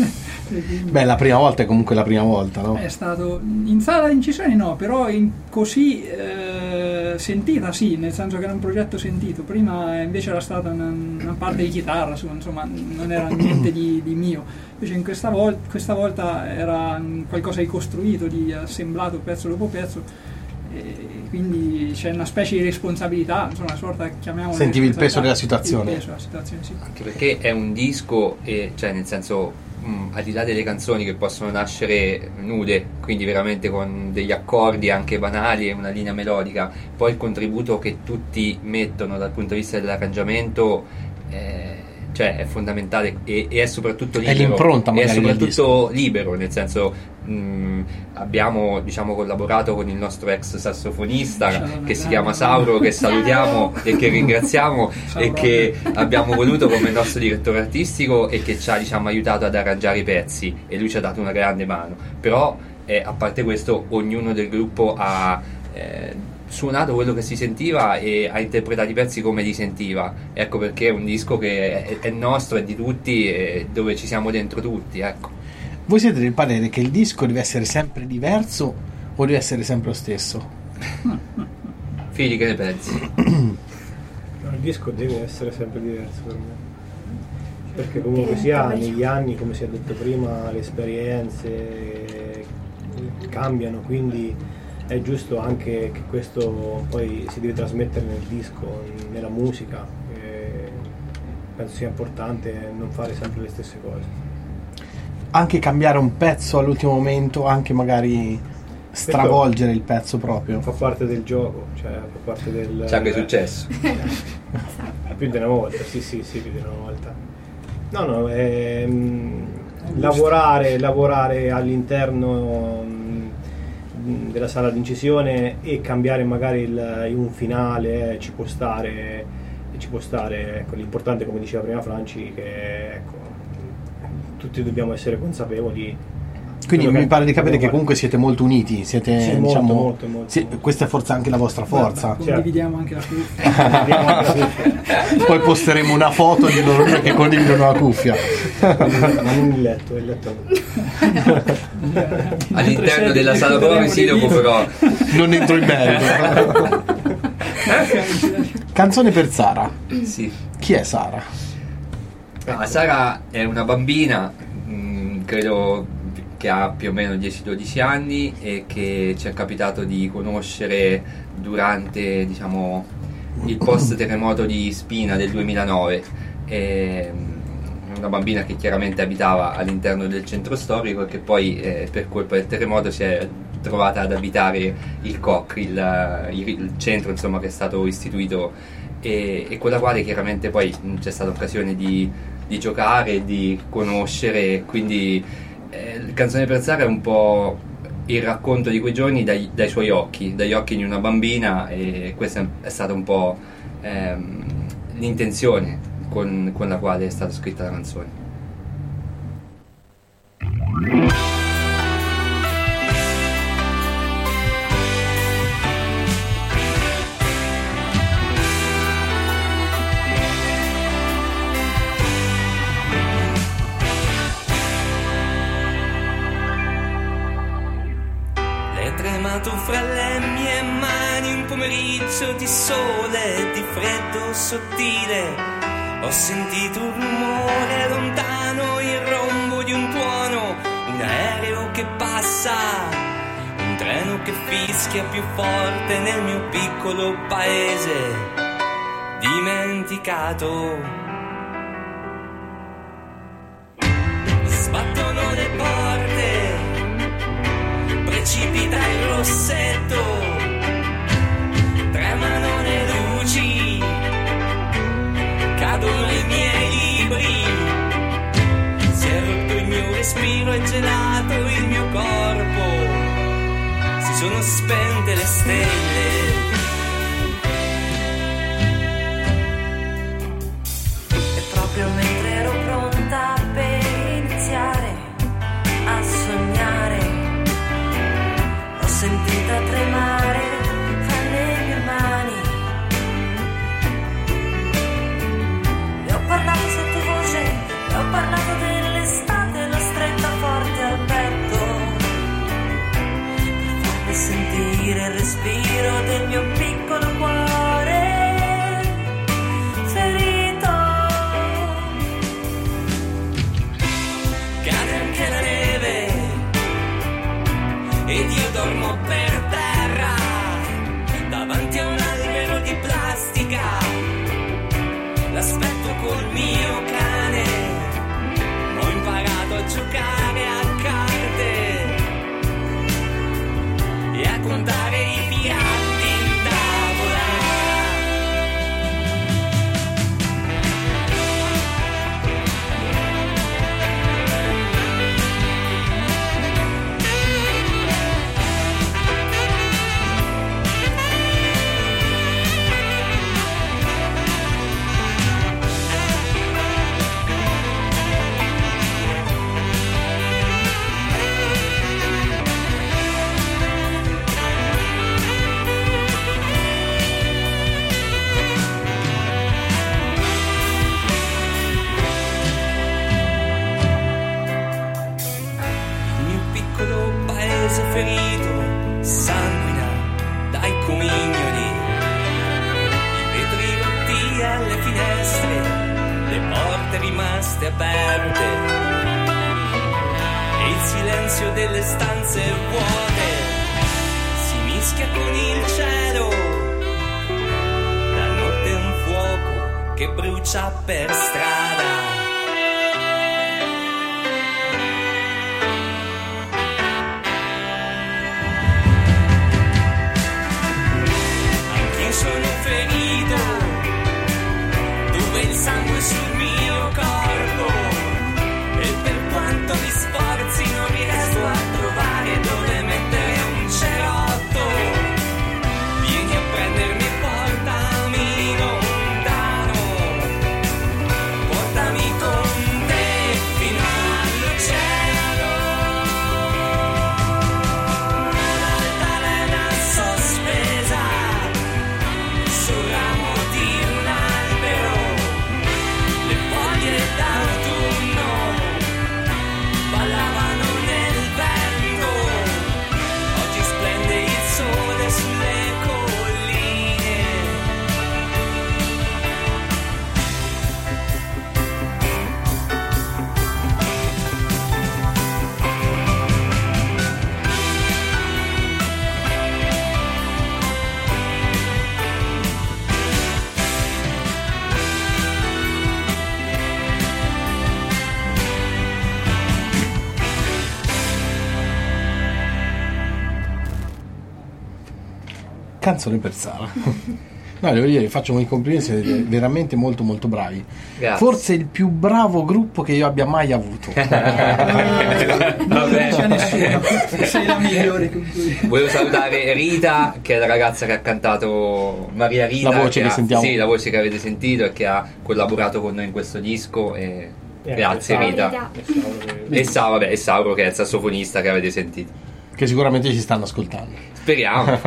E quindi- Beh, la prima volta è comunque la prima volta, no? è stato in sala di incisione no, però in così eh, sentita sì, nel senso che era un progetto sentito. Prima invece era stata una, una parte di chitarra, su, insomma non era niente di, di mio. Invece in questa, vol- questa volta era mm, qualcosa di costruito, di assemblato pezzo dopo pezzo, e quindi c'è una specie di responsabilità, insomma una sorta, chiamiamola Sentivi il peso della responsabilità, situazione. il peso della situazione, sì. Anche perché è un disco, e, cioè nel senso, mh, al di là delle canzoni che possono nascere nude, quindi veramente con degli accordi anche banali e una linea melodica, poi il contributo che tutti mettono dal punto di vista dell'arrangiamento eh, cioè è fondamentale e, e è soprattutto libero. l'impronta e magari è del soprattutto libero, nel senso mh, abbiamo diciamo collaborato con il nostro ex sassofonista Ciao, che si Natale. chiama Sauro, che salutiamo Ciao. e che ringraziamo Ciao, e Robert. che abbiamo voluto come nostro direttore artistico e che ci ha diciamo aiutato ad arrangiare i pezzi, e lui ci ha dato una grande mano. Però eh, a parte questo, ognuno del gruppo ha eh, suonato quello che si sentiva e ha interpretato i pezzi come li sentiva. Ecco perché è un disco che è, è nostro, è di tutti, e dove ci siamo dentro tutti, ecco. Voi siete del parere che il disco deve essere sempre diverso o deve essere sempre lo stesso? Fili, che ne pensi? No, il disco deve essere sempre diverso per me, perché comunque sia negli anni, come si è detto prima, le esperienze cambiano, quindi è giusto anche che questo poi si deve trasmettere nel disco, nella musica. E penso sia importante non fare sempre le stesse cose. Anche cambiare un pezzo all'ultimo momento, anche magari stravolgere il pezzo proprio. Fa parte del gioco, cioè fa parte del... C'è anche successo. Più di una volta, sì sì sì, più di una volta. No, no, ehm, lavorare, lavorare all'interno mh, della sala di incisione e cambiare magari il, un finale eh, ci può stare, ci può stare, ecco, l'importante, come diceva prima Franci, che ecco, tutti dobbiamo essere consapevoli. Quindi quello mi che pare di capire che dobbiamo comunque siete molto uniti, siete Sì, molto, diciamo molto, molto, sì, molto. questa è forse anche la vostra forza. Certo. Condividiamo anche la cuffia. fare. Poi posteremo una foto di loro due che condividono la cuffia. Ma non il letto, il letto no. All'interno della sala prove sì, dopo però Non entro in merito. Canzone per Sara. sì. Chi è Sara? Ah, Sara è una bambina, mh, credo che ha più o meno dieci dodici anni, e che ci è capitato di conoscere durante, diciamo, il post terremoto di Spina del duemilanove. È una bambina che chiaramente abitava all'interno del centro storico e che poi eh, per colpa del terremoto si è trovata ad abitare il C O C, il, il, il centro insomma che è stato istituito, e, e con la quale chiaramente poi mh, c'è stata occasione di, di giocare, di conoscere, quindi eh, il Canzone per Sara è un po' il racconto di quei giorni dai, dai suoi occhi, dagli occhi di una bambina, e questa è stata un po' ehm, l'intenzione con, con la quale è stata scritta la canzone. Tremato fra le mie mani un pomeriggio di sole, di freddo sottile. Ho sentito un rumore lontano, il rombo di un tuono, un aereo che passa, un treno che fischia più forte nel mio piccolo paese dimenticato. Sbattono le porte, precipita il rossetto, tremano le luci, cadono i miei libri, si è rotto il mio respiro, è gelato il mio corpo, si sono spente le stelle. E proprio mentre ero pronta per iniziare a sognare, sentita tremare fra le mie mani. Le ho parlato sottovoce, le ho parlato dell'estate, l'ho stretta forte al petto per farmi sentire il respiro del mio piccolo cuore ferito. Cade anche la neve ed io dormo per terra davanti a un albero di plastica. L'aspetto col mio cane, ho imparato a giocare a carte e a contare i piatti in tavola. Ferito, sanguina dai comignoli, i vetri rotti alle finestre, le porte rimaste aperte e il silenzio delle stanze vuote si mischia con il cielo. La notte è un fuoco che brucia per strada. Sono ferito, dove il sangue sul mio corpo, e per quanto mi sforzi non riesco a trovare dove mettere un cerotto. Vieni a prendermi e portami lontano, portami con te fino all'oceano. L'altalena sospesa sul ramo di un albero, le foglie d'autunno ballavano nel vento. Oggi splende il sole sulle colline. Canzone per Sara. No, devo dire, faccio i complimenti, siete veramente molto molto bravi. Grazie. Forse il più bravo gruppo che io abbia mai avuto. Non lo dice a nessuno, sei la migliore con cui... Volevo salutare Rita, che è la ragazza che ha cantato Maria Rita, La voce che ha, sentiamo. Sì, la voce che avete sentito e che ha collaborato con noi in questo disco. E Eh, grazie Sauro. Rita. Rita. E Sauro, vabbè, e Sauro che è il sassofonista che avete sentito. Che sicuramente ci stanno ascoltando. Speriamo.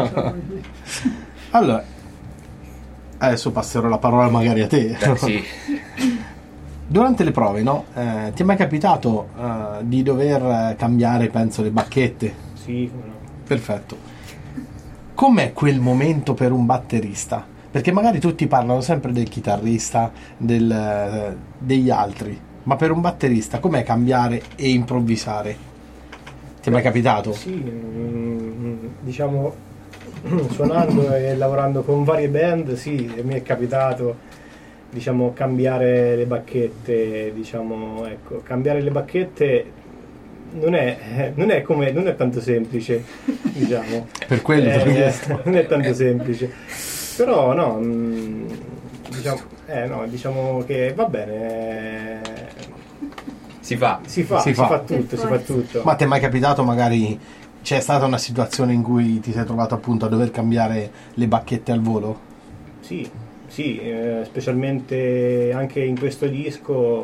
Allora, adesso passerò la parola magari a te. Beh, sì. Durante le prove, no? Eh, ti è mai capitato eh, di dover cambiare, penso, le bacchette? Sì, come no. Perfetto. Com'è quel momento per un batterista? Perché magari tutti parlano sempre del chitarrista, del, eh, degli altri, ma per un batterista com'è cambiare e improvvisare? Ti è mai capitato? Sì, mm, diciamo, suonando e lavorando con varie band, sì, mi è capitato, diciamo, cambiare le bacchette, diciamo, ecco, cambiare le bacchette non è, non è come, non è tanto semplice, diciamo. Per quello Eh, perché- eh, non è tanto semplice. Però no, mm, diciamo, eh, no, diciamo che va bene, eh, Si fa. si fa, Si si fa. fa, tutto, si fa tutto. Ma ti è mai capitato magari, c'è stata una situazione in cui ti sei trovato appunto a dover cambiare le bacchette al volo? Sì, sì, eh, specialmente anche in questo disco,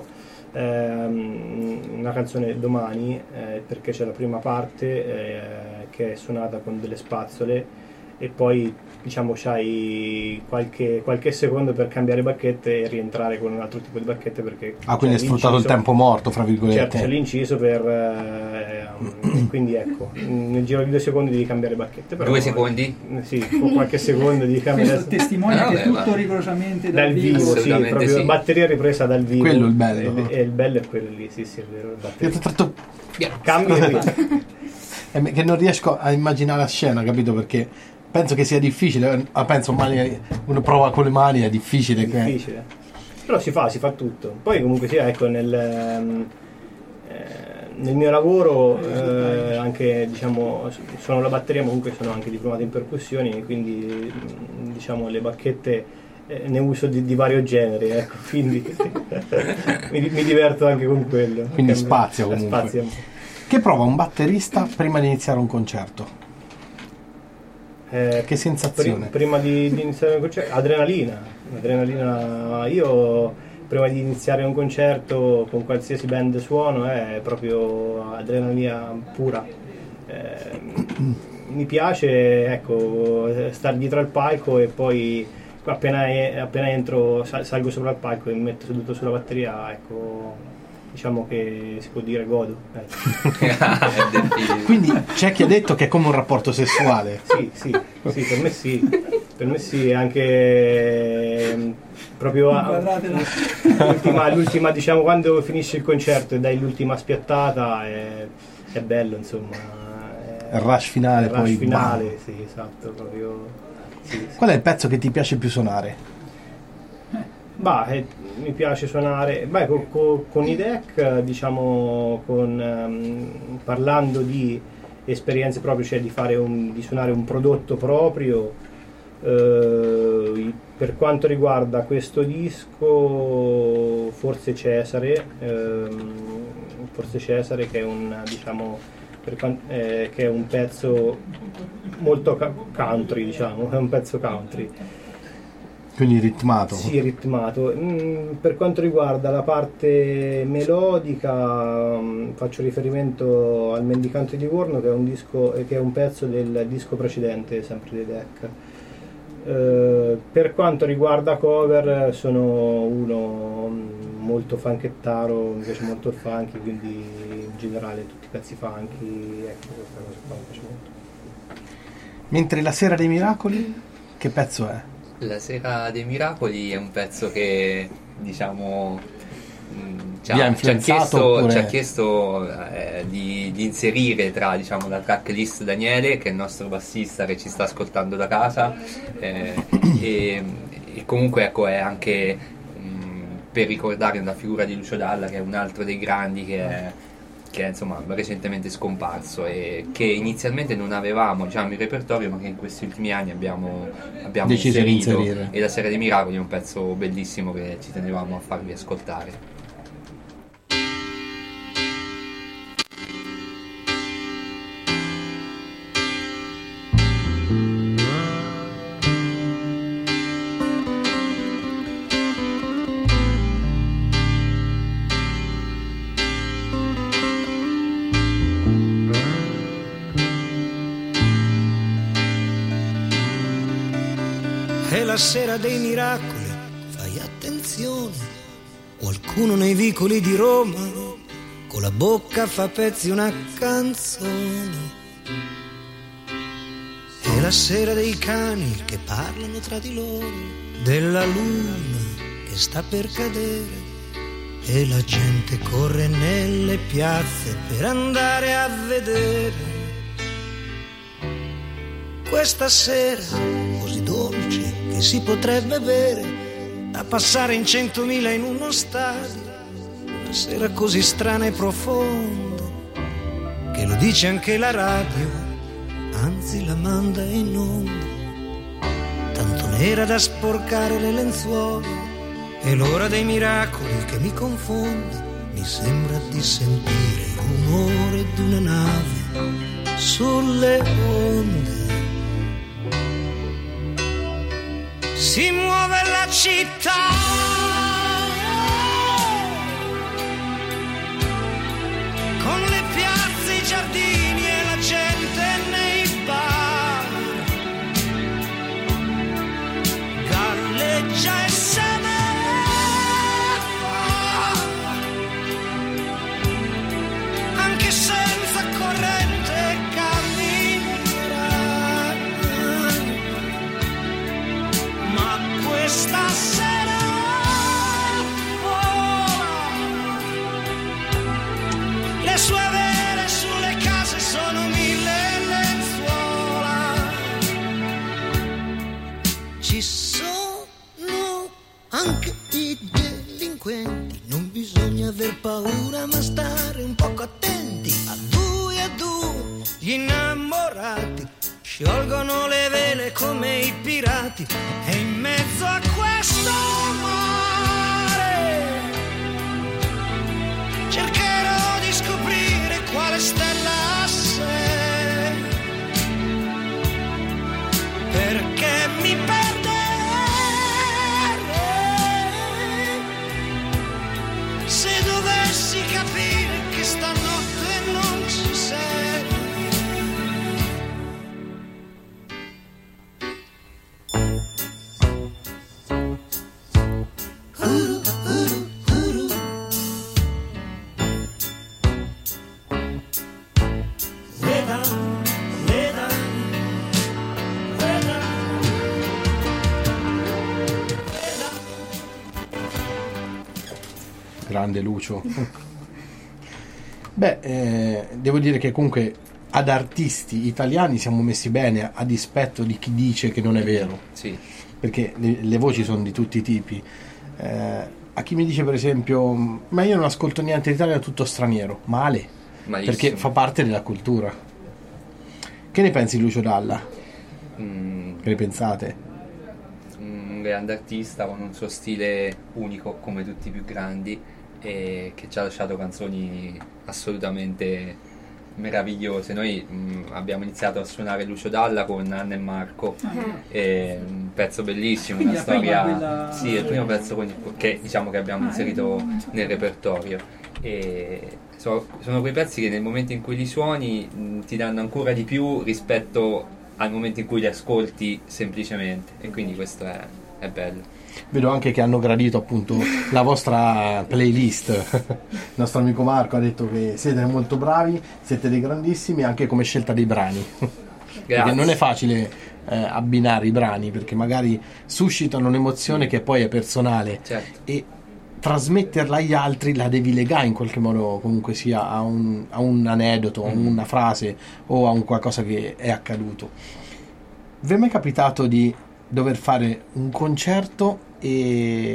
ehm, una canzone Domani, eh, perché c'è la prima parte eh, che è suonata con delle spazzole e poi diciamo c'hai qualche, qualche secondo per cambiare bacchette e rientrare con un altro tipo di bacchette perché Ah, quindi hai c'è sfruttato il l'inciso- tempo morto, fra virgolette. Certo, c'è l'inciso per eh, quindi ecco, nel giro di due secondi devi cambiare bacchette. Però, Due secondi? eh, Sì, con qualche secondo di cambiare. Questo testimonia Ah, che vabbè, è tutto ma- rigorosamente dal, Dal vivo, sì, Assolutamente proprio sì. batteria ripresa dal vivo. Quello è il bello. E, e il bello è quello lì, sì, sì, è vero. il Io batteria. ti tratto- Cambia e via. è che non riesco a immaginare la scena, capito? Perché penso che sia difficile. ah, Penso mani, uno prova con le mani, è difficile. È che- difficile. Però si fa, si fa tutto. Poi comunque sia, ecco, nel, ehm, eh, nel mio lavoro eh, anche, diciamo, suono la batteria, ma comunque sono anche diplomato in percussioni, quindi mm, diciamo le bacchette eh, ne uso di, di vario genere, ecco, quindi mi, mi diverto anche con quello. Quindi Cambia- spazio comunque. spazio. Che prova un batterista prima di iniziare un concerto? Eh, Che sensazione? pri- prima di, di iniziare un concerto, adrenalina, adrenalina. Io prima di iniziare un concerto con qualsiasi band suono è proprio adrenalina pura. Eh, mi piace, ecco, stare dietro al palco e poi appena, appena entro sal- salgo sopra il palco e mi metto seduto sulla batteria, ecco, diciamo che si può dire godo. ecco. È difficile. Quindi c'è chi ha detto che è come un rapporto sessuale. Sì, sì, sì, per me sì, per me sì, anche ehm, proprio a- Inquadratela. l'ultima, l'ultima, diciamo, quando finisce il concerto e dai l'ultima spiattata è, è bello, insomma. È, Il rush finale, il rush poi finale, bam. sì, esatto, proprio. Sì, sì. Qual è il pezzo che ti piace più suonare? Bah, eh, mi piace suonare, beh, co- co- con i deck, diciamo, con, ehm, parlando di esperienze proprio, cioè di, fare un, di suonare un prodotto proprio, eh, per quanto riguarda questo disco, forse Cesare, ehm, forse Cesare che è un, diciamo, per quan- eh, che è un pezzo molto ca- country, diciamo, è un pezzo country. Quindi ritmato. Sì, ritmato. Mm, per quanto riguarda la parte melodica, mm, faccio riferimento al Mendicante di Livorno, che è un disco, eh, che è un pezzo del disco precedente, sempre dei Deck. Eh, per quanto riguarda cover, sono uno mm, molto funkettaro, mi piace molto il funky, quindi in generale tutti i pezzi funky, ecco, questa cosa qua mi piace molto. Mentre La Sera dei Miracoli, che pezzo è? La Sera dei Miracoli è un pezzo che, diciamo, mh, ci Vi ha ha, ci ha influenzato chiesto, oppure- ci ha chiesto eh, di, di inserire tra, diciamo, la tracklist Daniele, che è il nostro bassista che ci sta ascoltando da casa, eh, e, e comunque, ecco, è anche mh, per ricordare la figura di Lucio Dalla, che è un altro dei grandi, che è che è insomma recentemente scomparso e che inizialmente non avevamo, diciamo, in repertorio, ma che in questi ultimi anni abbiamo, abbiamo deciso di inserito. inserire. E La Sera dei Miracoli è un pezzo bellissimo che ci tenevamo a farvi ascoltare. È la sera dei miracoli, fai attenzione, qualcuno nei vicoli di Roma con la bocca fa pezzi una canzone. È la sera dei cani che parlano tra di loro, della luna che sta per cadere, e la gente corre nelle piazze per andare a vedere questa sera così dolce che si potrebbe bere, da passare in centomila in uno stadio. Una sera così strana e profonda che lo dice anche la radio, anzi la manda in onda, tanto nera da sporcare le lenzuola. È l'ora dei miracoli che mi confonde, mi sembra di sentire il rumore di una nave sulle onde. Si muove la città, con le piazze, i giardini e la gente nei bar. Galleggia e se ne va, anche senza corrente camminerà. Ma questa sera vola, le sue vele sulle case sono mille lenzuola. Ci sono anche i delinquenti, non bisogna aver paura ma stare un poco attenti. A due a due gli innamorati sciolgono le vele come i pirati, e in mezzo a questo mare cercherò di scoprire quale stella sei, perché mi perderei se dovessi capire che stanotte non ci sei. Grande Lucio. Beh, eh, devo dire che comunque ad artisti italiani siamo messi bene, a dispetto di chi dice che non è vero. Sì. Perché le, le voci sono di tutti i tipi. Eh, a chi mi dice per esempio ma io non ascolto niente d'Italia, è tutto straniero, male. Malissimo. Perché fa parte della cultura. Che ne pensi Lucio Dalla? Mm. Che ne pensate? Un grande artista con un suo stile unico come tutti i più grandi, e che ci ha lasciato canzoni assolutamente meravigliose. Noi mh, abbiamo iniziato a suonare Lucio Dalla con Anna e Marco, Ah. e un pezzo bellissimo, Quindi una la prima storia, quella- sì, è il primo pezzo con- che diciamo che abbiamo Ah, inserito eh. nel repertorio, e so- sono quei pezzi che nel momento in cui li suoni mh, ti danno ancora di più rispetto al momento in cui li ascolti semplicemente, e quindi questo è, è bello. Vedo anche che hanno gradito appunto la vostra playlist. Il nostro amico Marco ha detto che siete molto bravi, siete dei grandissimi anche come scelta dei brani. Perché non è facile eh, abbinare i brani, perché magari suscitano un'emozione che poi è personale, Certo. e trasmetterla agli altri la devi legare in qualche modo, comunque sia a un, a un aneddoto, a Mm. una frase o a un qualcosa che è accaduto. Vi è mai capitato di dover fare un concerto e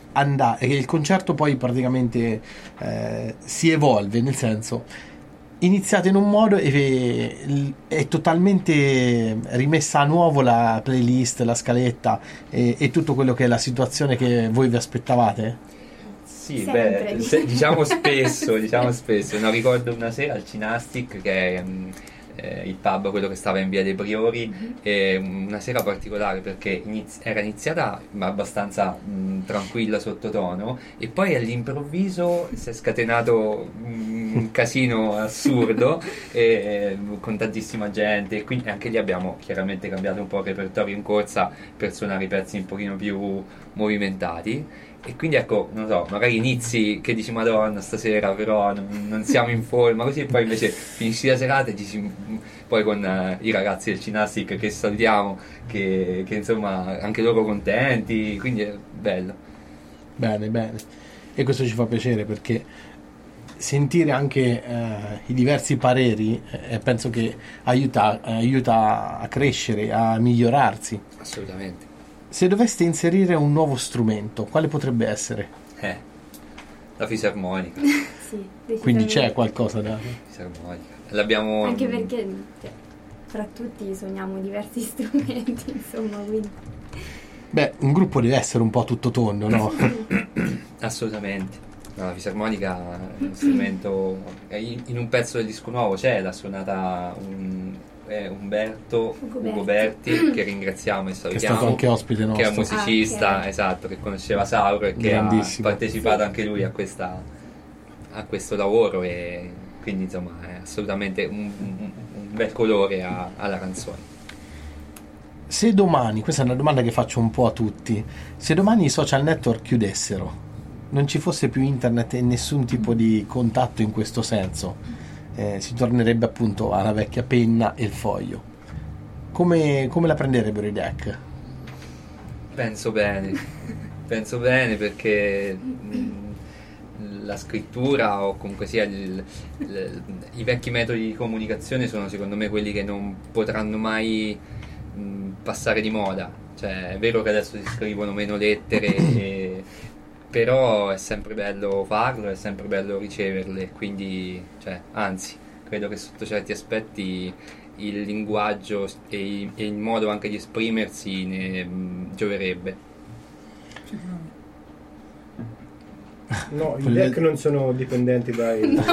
andare, che il concerto poi praticamente eh, si evolve, nel senso, iniziate in un modo e è totalmente rimessa a nuovo la playlist, la scaletta e, e tutto quello che è la situazione che voi vi aspettavate? Sì, beh, se, diciamo spesso, diciamo spesso. No, ricordo una sera al Cinastic, che è um, eh, il pub, quello che stava in via dei Priori, mm-hmm. e una sera particolare perché inizi- era iniziata abbastanza mh, tranquilla sottotono e poi all'improvviso si è scatenato mh, un casino assurdo e, eh, con tantissima gente, e quindi anche lì abbiamo chiaramente cambiato un po' il repertorio in corsa per suonare i pezzi un pochino più movimentati. E quindi ecco, non so, magari inizi che dici Madonna stasera però non, non siamo in forma, così, e poi invece finisci la serata e dici, poi con uh, i ragazzi del Cinastic che salutiamo, che, che insomma anche loro contenti, quindi è bello. Bene, bene. E questo ci fa piacere perché sentire anche eh, i diversi pareri eh, penso che aiuta, aiuta a crescere, a migliorarsi. Assolutamente. Se doveste inserire un nuovo strumento, quale potrebbe essere? Eh, la fisarmonica. Sì, quindi c'è qualcosa da... Fisarmonica. L'abbiamo... Anche perché cioè, fra tutti suoniamo diversi strumenti, insomma, quindi... Beh, un gruppo deve essere un po' tutto tondo, no? Assolutamente. No, la fisarmonica è uno strumento... In un pezzo del disco nuovo c'è, l'ha suonata un... Umberto Ugoberti, che ringraziamo e salutiamo, che è stato anche ospite nostro, che è un musicista, ah, okay. esatto, che conosceva Sauro e che ha partecipato anche lui a, questa, a questo lavoro, e quindi insomma è assolutamente un, un, un bel colore a, alla canzone. Se domani, questa è una domanda che faccio un po' a tutti, se domani i social network chiudessero, non ci fosse più internet e nessun tipo di contatto in questo senso, Eh, si tornerebbe appunto alla vecchia penna e il foglio, come, come la prenderebbero i deck? Penso bene penso bene perché mh, la scrittura o comunque sia il, il, i vecchi metodi di comunicazione sono secondo me quelli che non potranno mai mh, passare di moda. Cioè è vero che adesso si scrivono meno lettere e, però è sempre bello farlo, è sempre bello riceverle, quindi cioè, anzi, credo che sotto certi aspetti il linguaggio e, e il modo anche di esprimersi ne mh, gioverebbe. No, i deck non sono dipendenti dai... No.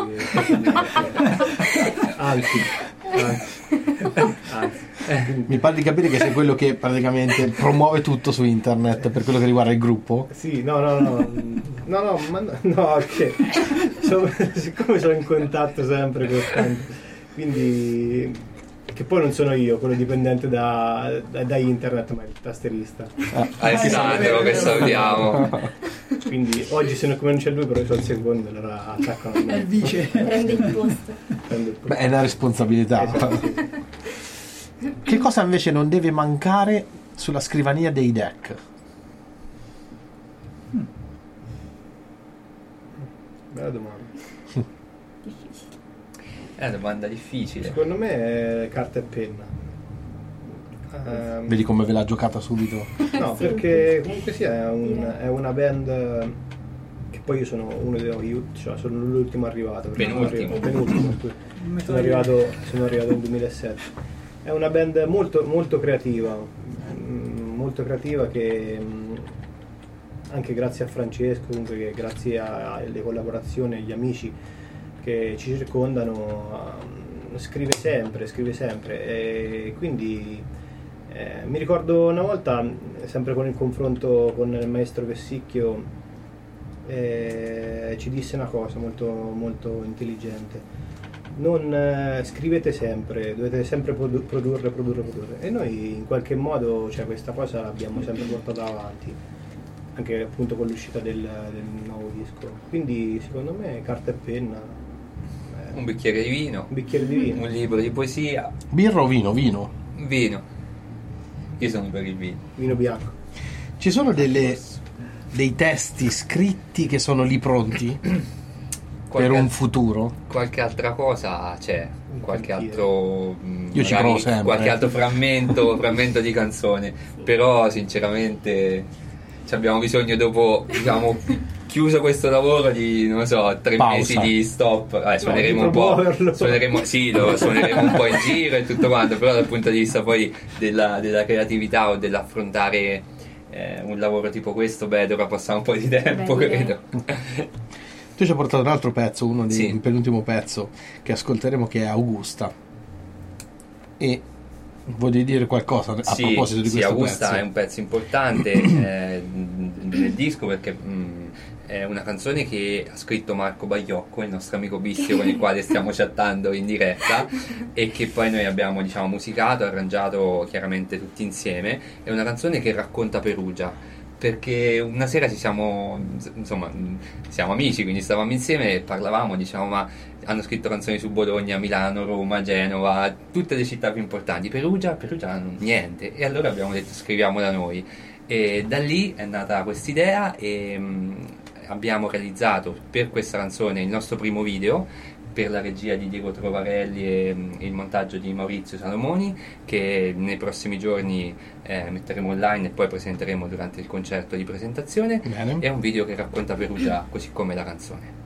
Anzi, anzi, anzi. Eh, mi pare di capire che sei quello che praticamente promuove tutto su internet per quello che riguarda il gruppo? Sì, no, no, no, no, no, ma no, no, okay. So, siccome sono in contatto sempre con, quindi, che poi non sono io quello dipendente da, da, da internet, ma il tasterista. Ah, Alessandro, che salutiamo. Quindi oggi se non c'è lui, però io sono il secondo, allora attaccano a me. È il vice. Prende il posto. Prende il posto. Beh, è una responsabilità. Esatto. Che cosa invece non deve mancare sulla scrivania dei deck? Hmm. Bella domanda. Difficile. È una domanda difficile. Secondo me è carta e penna. Um, Vedi come ve l'ha giocata subito? No, perché comunque sia è, un, è una band che poi io sono uno dei cioè sono l'ultimo arrivato. Penultimo. Penultimo, sono arrivato, sono arrivato nel duemilasette. È una band molto, molto creativa, molto creativa che anche grazie a Francesco, comunque che grazie alle collaborazioni, agli amici che ci circondano, scrive sempre, scrive sempre e quindi eh, mi ricordo una volta, sempre con il confronto con il maestro Vessicchio, eh, ci disse una cosa molto, molto intelligente. Non eh, scrivete sempre, dovete sempre produ- produrre, produrre, produrre. E noi in qualche modo cioè, questa cosa l'abbiamo sempre portata avanti, anche appunto con l'uscita del, del nuovo disco. Quindi secondo me carta e penna. Eh, un bicchiere di vino. Un bicchiere di vino. Un libro di poesia. Birra o vino? Vino. Vino. Io sono per il vino. Vino bianco. Ci sono delle, dei testi scritti che sono lì pronti? Qualche, per un futuro? Qualche altra cosa c'è, qualche altro io ci provo sempre qualche altro frammento frammento di canzone, però sinceramente abbiamo bisogno dopo, diciamo, chiuso questo lavoro di, non so, tre Pausa. mesi di stop. Vabbè, suoneremo No, un po', promuoverlo. suoneremo, sì, lo suoneremo un po' in giro e tutto quanto, però dal punto di vista poi della, della creatività o dell'affrontare eh, un lavoro tipo questo, beh, dovrà passare un po' di tempo, Beh, credo. Tu ci hai portato un altro pezzo, uno di, Sì. il penultimo pezzo che ascolteremo, che è Augusta. E volevi dire qualcosa a Sì, proposito di sì, questo Augusta pezzo? è un pezzo importante eh, nel disco, perché mh, è una canzone che ha scritto Marco Baiocco, il nostro amico Bissio con il quale stiamo chattando in diretta, e che poi noi abbiamo, diciamo, musicato, arrangiato chiaramente tutti insieme. È una canzone che racconta Perugia, perché una sera ci siamo, insomma, siamo amici, quindi stavamo insieme e parlavamo, diciamo, ma hanno scritto canzoni su Bologna, Milano, Roma, Genova, tutte le città più importanti. Perugia, Perugia niente, e allora abbiamo detto scriviamola noi, e da lì è nata quest'idea e mh, abbiamo realizzato per questa canzone il nostro primo video, per la regia di Diego Trovarelli e mh, il montaggio di Maurizio Salomoni, che nei prossimi giorni eh, metteremo online e poi presenteremo durante il concerto di presentazione. Bene. È un video che racconta Perugia così come la canzone.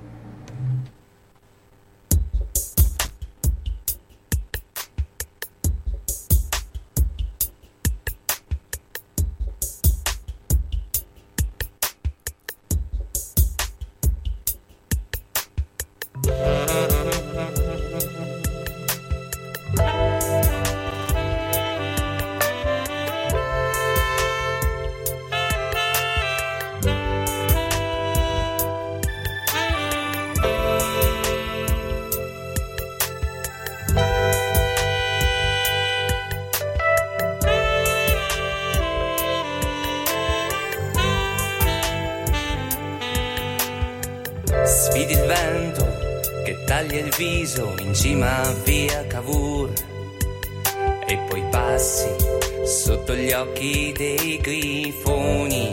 Sfidi il vento che taglia il viso in cima a via Cavour e poi passi sotto gli occhi dei grifoni.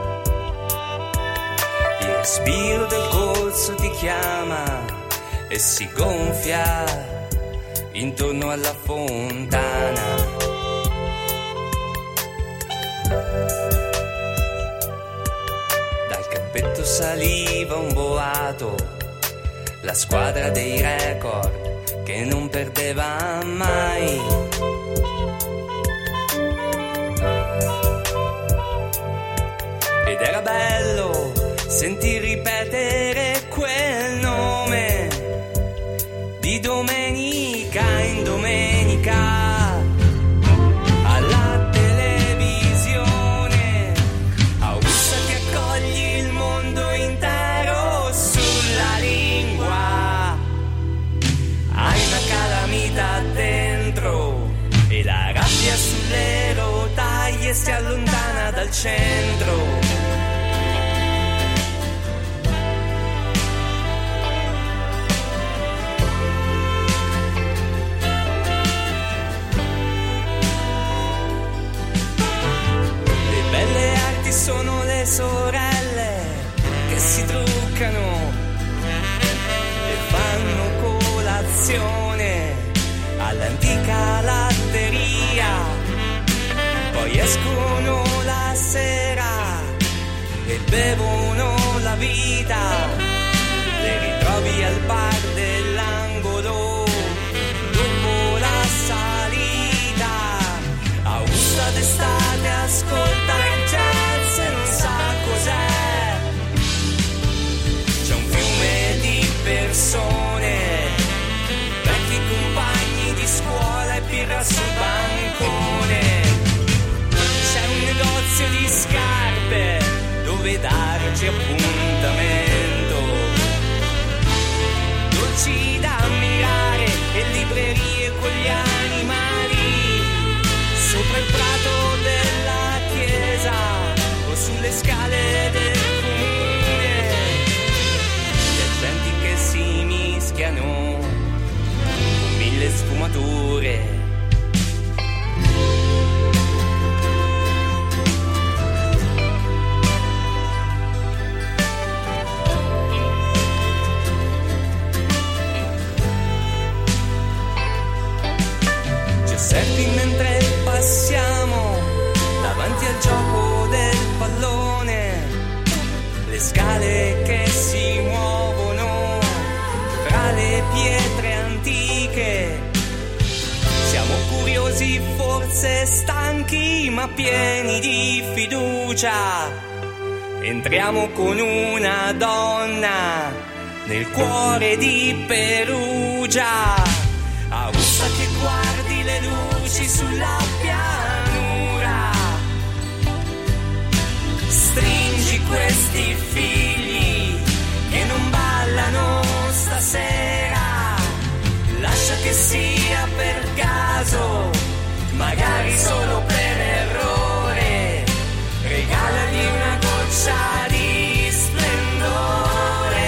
Il respiro del corso ti chiama e si gonfia intorno alla fontana. Petto saliva un boato, la squadra dei record che non perdeva mai. Ed era bello sentir ripetere quel nome di domenica in domenica. Sulle rotaie si allontana dal centro. Le belle arti sono le sorelle che si truccano e fanno colazione all'antica latteria. Poi escono la sera e bevono la vita. Le ritrovi al bar dell'angolo dopo la salita. Augusta d'estate ascolta il jazz e non sa cos'è. C'è un fiume di persone, vecchi compagni di scuola e birra sul bancone. Negozio di scarpe dove darci appuntamento, dolci da ammirare e librerie con gli animali sopra il prato della chiesa o sulle scale del comune. Gli accenti che si mischiano con mille sfumature. Mentre passiamo davanti al gioco del pallone, scale che si muovono tra le pietre antiche. Siamo curiosi, forse stanchi, ma pieni di fiducia. Entriamo con una donna nel cuore di Perugia. Augusta che guardi le luci sulla pianura. Stringi questi figli che non ballano stasera. Lascia che sia per caso, magari solo per errore. Regalagli una goccia di splendore.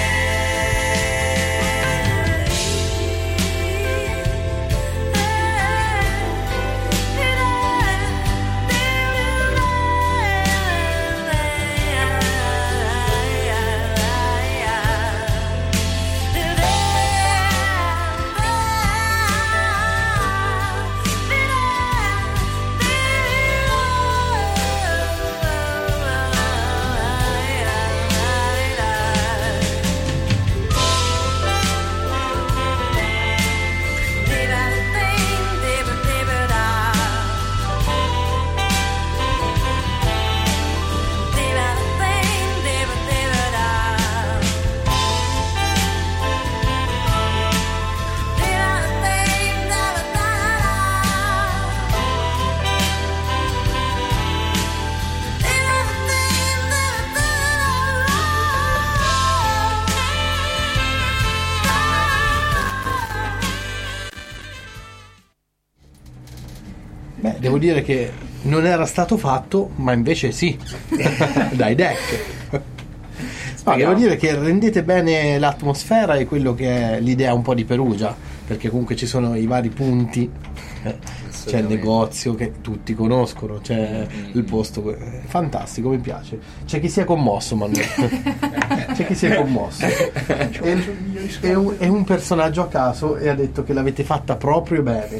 Beh, devo dire che non era stato fatto, ma invece sì, dai Deck. No, devo dire che rendete bene l'atmosfera e quello che è l'idea un po' di Perugia, perché comunque ci sono i vari punti, eh, c'è il negozio che tutti conoscono, c'è mm-hmm. il posto, è fantastico, mi piace. C'è chi si è commosso, Manu. C'è chi si è commosso. È, è, un, è un personaggio a caso e ha detto che l'avete fatta proprio bene.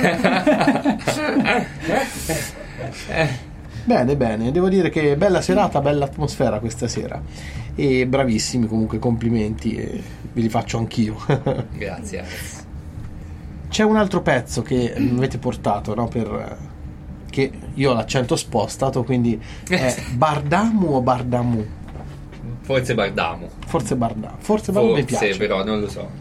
Bene, bene, devo dire che bella serata, bella atmosfera questa sera e bravissimi, comunque complimenti e ve li faccio anch'io. Grazie. C'è un altro pezzo che mi avete portato, no? Per che io ho l'accento spostato, quindi è Bardamu o Bardamu? Forse Bardamu. Forse Bardamu. Forse Bardamu mi piace. Forse, però non lo so.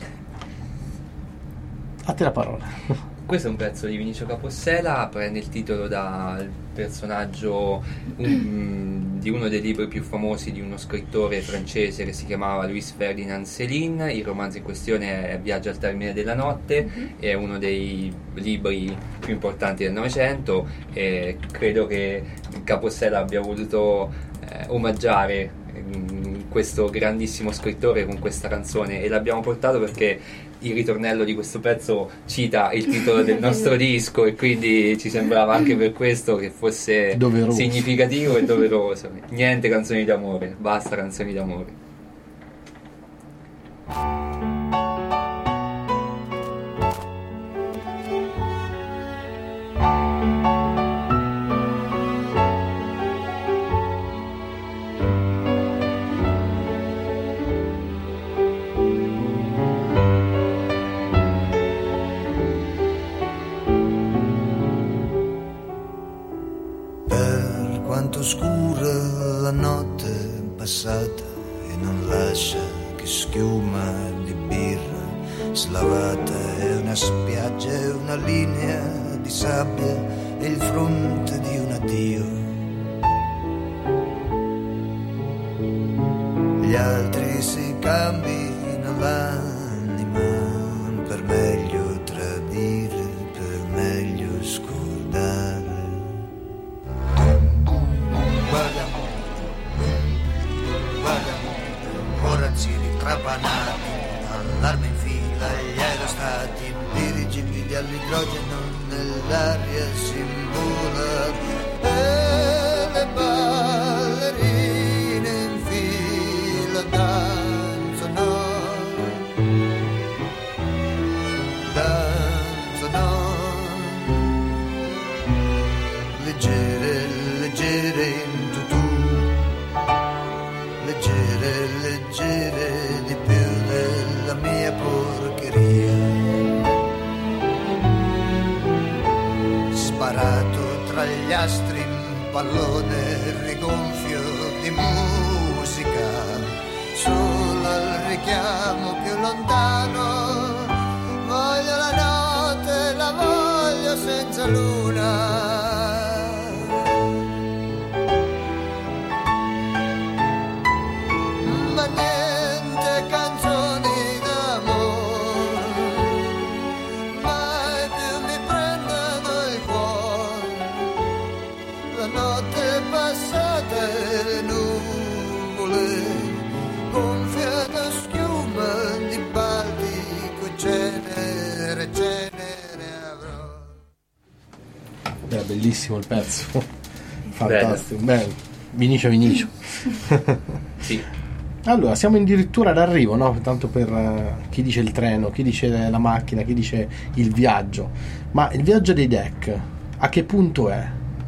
A te la parola. Questo è un pezzo di Vinicio Capossela, prende il titolo dal personaggio um, di uno dei libri più famosi di uno scrittore francese che si chiamava Louis Ferdinand Céline. Il romanzo in questione è Viaggio al termine della notte, è uno dei libri più importanti del Novecento e credo che Capossela abbia voluto eh, omaggiare questo grandissimo scrittore con questa canzone e l'abbiamo portato perché il ritornello di questo pezzo cita il titolo del nostro disco e quindi ci sembrava anche per questo che fosse doveroso, significativo e doveroso. Niente canzoni d'amore, basta canzoni d'amore. Oscura la notte passata e non lascia che schiuma di birra slavata e una spiaggia e una linea di sabbia e il fronte di un addio. Gli altri si cambino l'anima per meglio tradire, per meglio scordare. Corazzini trapanati, allarme in fila, gli aerostati dirigibili all'idrogeno nell'aria si volano e le ballerine in fila danzano, danzano, leggere, leggere in tutù, leggere, leggere di più della mia porcheria. Sparato tra gli astri un pallone rigonfio di musica, solo al richiamo più lontano. Voglio la notte, la voglio senza luna. Ma niente canzoni d'amore, mai più mi prendono il cuore. La notte passata e le nuvole, gonfia da schiuma di Baltico, cenere, cenere avrò. È bellissimo il pezzo, fantastico, bello, Vinicio Vinicio. Sì. Allora, siamo addirittura d'arrivo, no? Tanto per uh, chi dice il treno, chi dice la macchina, chi dice il viaggio. Ma il viaggio dei deck, a che punto è?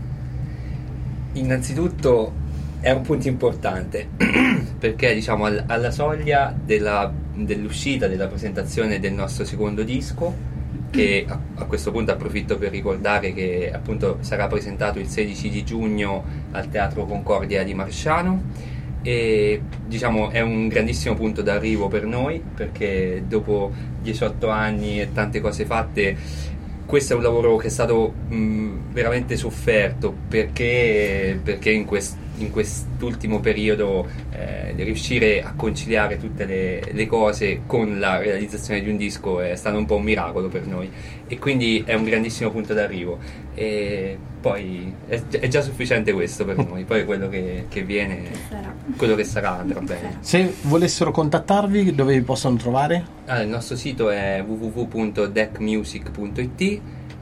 Innanzitutto è un punto importante perché diciamo all- alla soglia della, dell'uscita, della presentazione del nostro secondo disco, che a, a questo punto approfitto per ricordare che appunto sarà presentato il sedici di giugno al Teatro Concordia di Marsciano, e diciamo è un grandissimo punto d'arrivo per noi, perché dopo diciotto anni e tante cose fatte, questo è un lavoro che è stato mh, veramente sofferto, perché, perché in, quest, in quest'ultimo periodo eh, riuscire a conciliare tutte le, le cose con la realizzazione di un disco è stato un po' un miracolo per noi, e quindi è un grandissimo punto d'arrivo, e poi è, è già sufficiente questo per noi, poi quello che, che viene, quello che sarà andrà bene. Se volessero contattarvi, dove vi possono trovare? Allora, il nostro sito è w w w punto deck music punto i t, eh,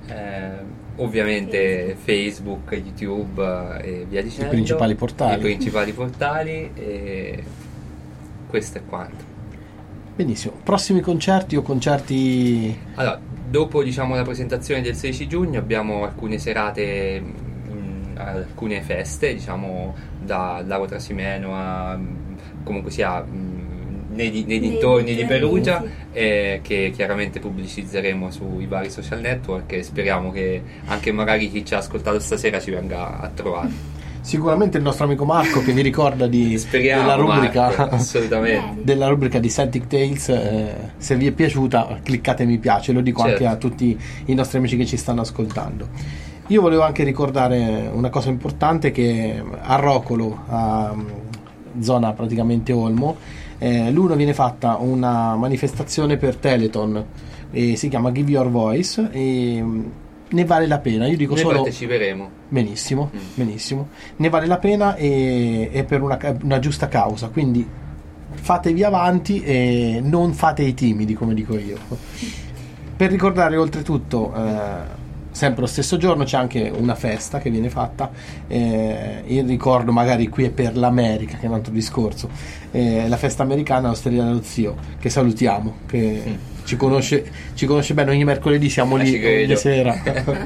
ovviamente Facebook, YouTube eh, e via dicendo, i principali portali. I principali portali, e questo è quanto. Benissimo. Prossimi concerti o concerti? Allora, dopo diciamo la presentazione del sedici giugno abbiamo alcune serate, mh, alcune feste, diciamo da Lago Trasimeno a comunque sia mh, nei, nei, nei dintorni di Perugia, sì. eh, che chiaramente pubblicizzeremo sui vari social network, e speriamo che anche magari chi ci ha ascoltato stasera ci venga a trovare. Sicuramente il nostro amico Marco, che vi ricorda di, Speriamo, della, rubrica, Marco, assolutamente. della rubrica di Celtic Tales, eh, se vi è piaciuta cliccate mi piace, lo dico certo. Anche a tutti i nostri amici che ci stanno ascoltando. Io volevo anche ricordare una cosa importante, che a Roccolo, a zona praticamente Olmo, eh, l'uno viene fatta una manifestazione per Teleton, e si chiama Give Your Voice, e ne vale la pena. Io dico Noi solo parteciperemo. Benissimo, mm. benissimo. Ne vale la pena, e, e per una, una giusta causa, quindi fatevi avanti e non fate i timidi, come dico io. Per ricordare oltretutto, eh, sempre lo stesso giorno c'è anche una festa che viene fatta, eh, il ricordo magari qui è per l'America, che è un altro discorso, eh, la festa americana all'Osteria dello Zio, che salutiamo, che mm. ci conosce ci conosce bene, ogni mercoledì siamo lì ogni sera.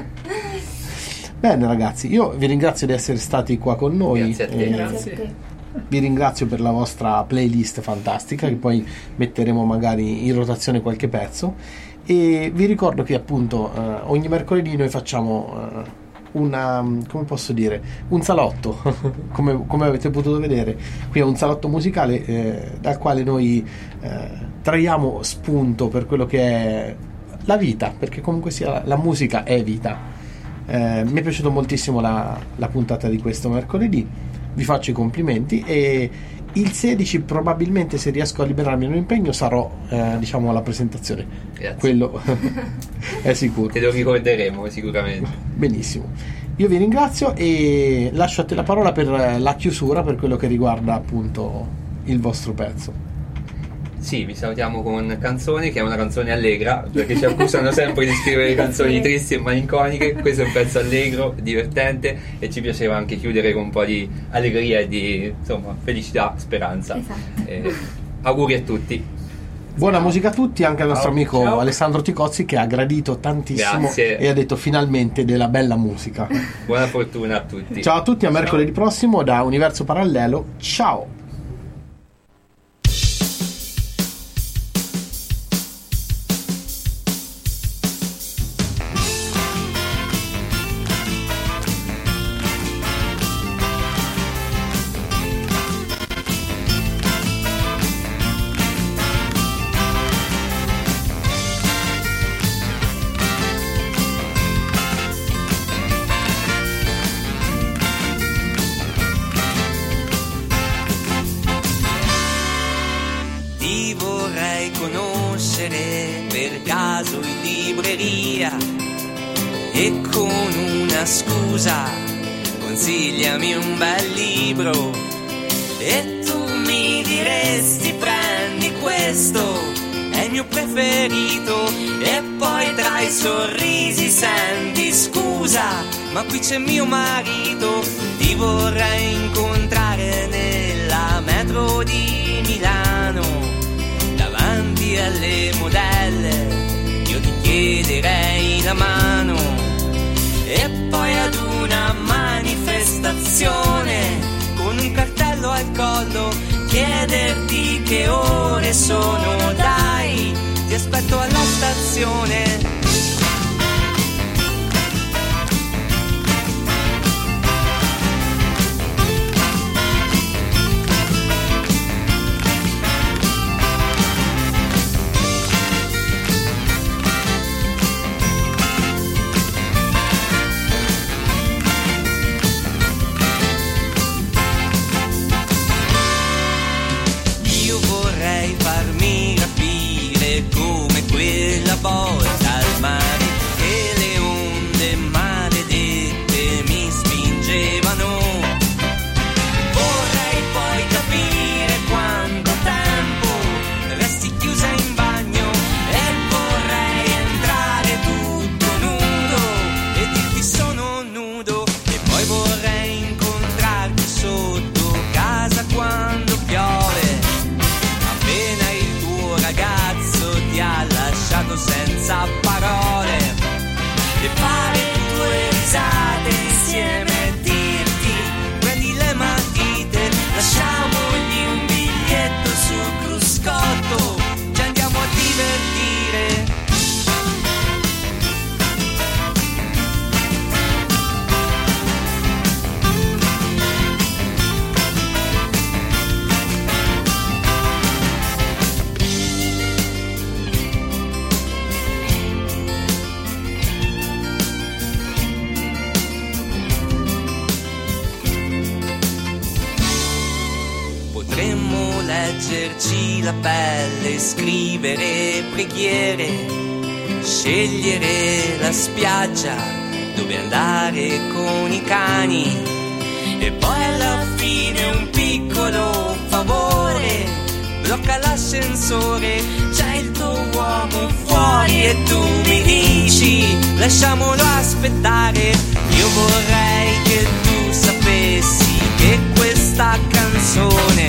Bene ragazzi, io vi ringrazio di essere stati qua con noi. Grazie a te. eh, Grazie a te. Vi ringrazio per la vostra playlist fantastica, che poi metteremo magari in rotazione qualche pezzo, e vi ricordo che appunto eh, ogni mercoledì noi facciamo eh, una, come posso dire, un salotto come, come avete potuto vedere qui è un salotto musicale, eh, dal quale noi eh, traiamo spunto per quello che è la vita, perché comunque sia la, la musica è vita. Eh, mi è piaciuto moltissimo la, la puntata di questo mercoledì, vi faccio i complimenti, e il sedici probabilmente, se riesco a liberarmi da un impegno, sarò eh, diciamo alla presentazione. Grazie. Quello è sicuro. Te lo ricorderemo sicuramente. Benissimo, io vi ringrazio e lascio a te la parola per la chiusura, per quello che riguarda appunto il vostro pezzo. Sì, vi salutiamo con Canzoni, che è una canzone allegra, perché ci accusano sempre di scrivere canzoni tristi e malinconiche. Questo è un pezzo allegro, divertente, e ci piaceva anche chiudere con un po' di allegria e di insomma felicità, speranza. Esatto. Eh, auguri a tutti. Buona musica a tutti, anche al nostro Ciao. amico Ciao. Alessandro Ticozzi, che ha gradito tantissimo. Grazie. E ha detto finalmente della bella musica. Buona fortuna a tutti. Ciao a tutti, a Ciao. mercoledì prossimo da Universo Parallelo. Ciao. e con una scusa consigliami un bel libro e tu mi diresti prendi questo, è il mio preferito, e poi tra i sorrisi senti scusa, ma qui c'è mio marito, ti vorrei incontrare nella metro di Milano, davanti alle modelle, io ti chiederei la mano, e poi ad una manifestazione, con un cartello al collo, chiederti che ore sono, dai, ti aspetto alla stazione. Volta al mare e le onde maledette mi spingevano, vorrei poi capire quanto tempo resti chiusa in bagno e vorrei entrare tutto nudo e dirti sono nudo, e poi vorrei incontrarti sotto casa quando piove, appena il tuo ragazzo ti ha lasciato senza parole, e fare due risate insieme e dirti prendi le matite, lasciamogli un biglietto sul cruscotto, ci andiamo a divertire. Potremmo leggerci la pelle, scrivere preghiere, scegliere la spiaggia dove andare con i cani, e poi alla fine un piccolo favore, blocca l'ascensore, c'è il tuo uomo fuori e tu mi dici lasciamolo aspettare. Io vorrei che tu sapessi che questa canzone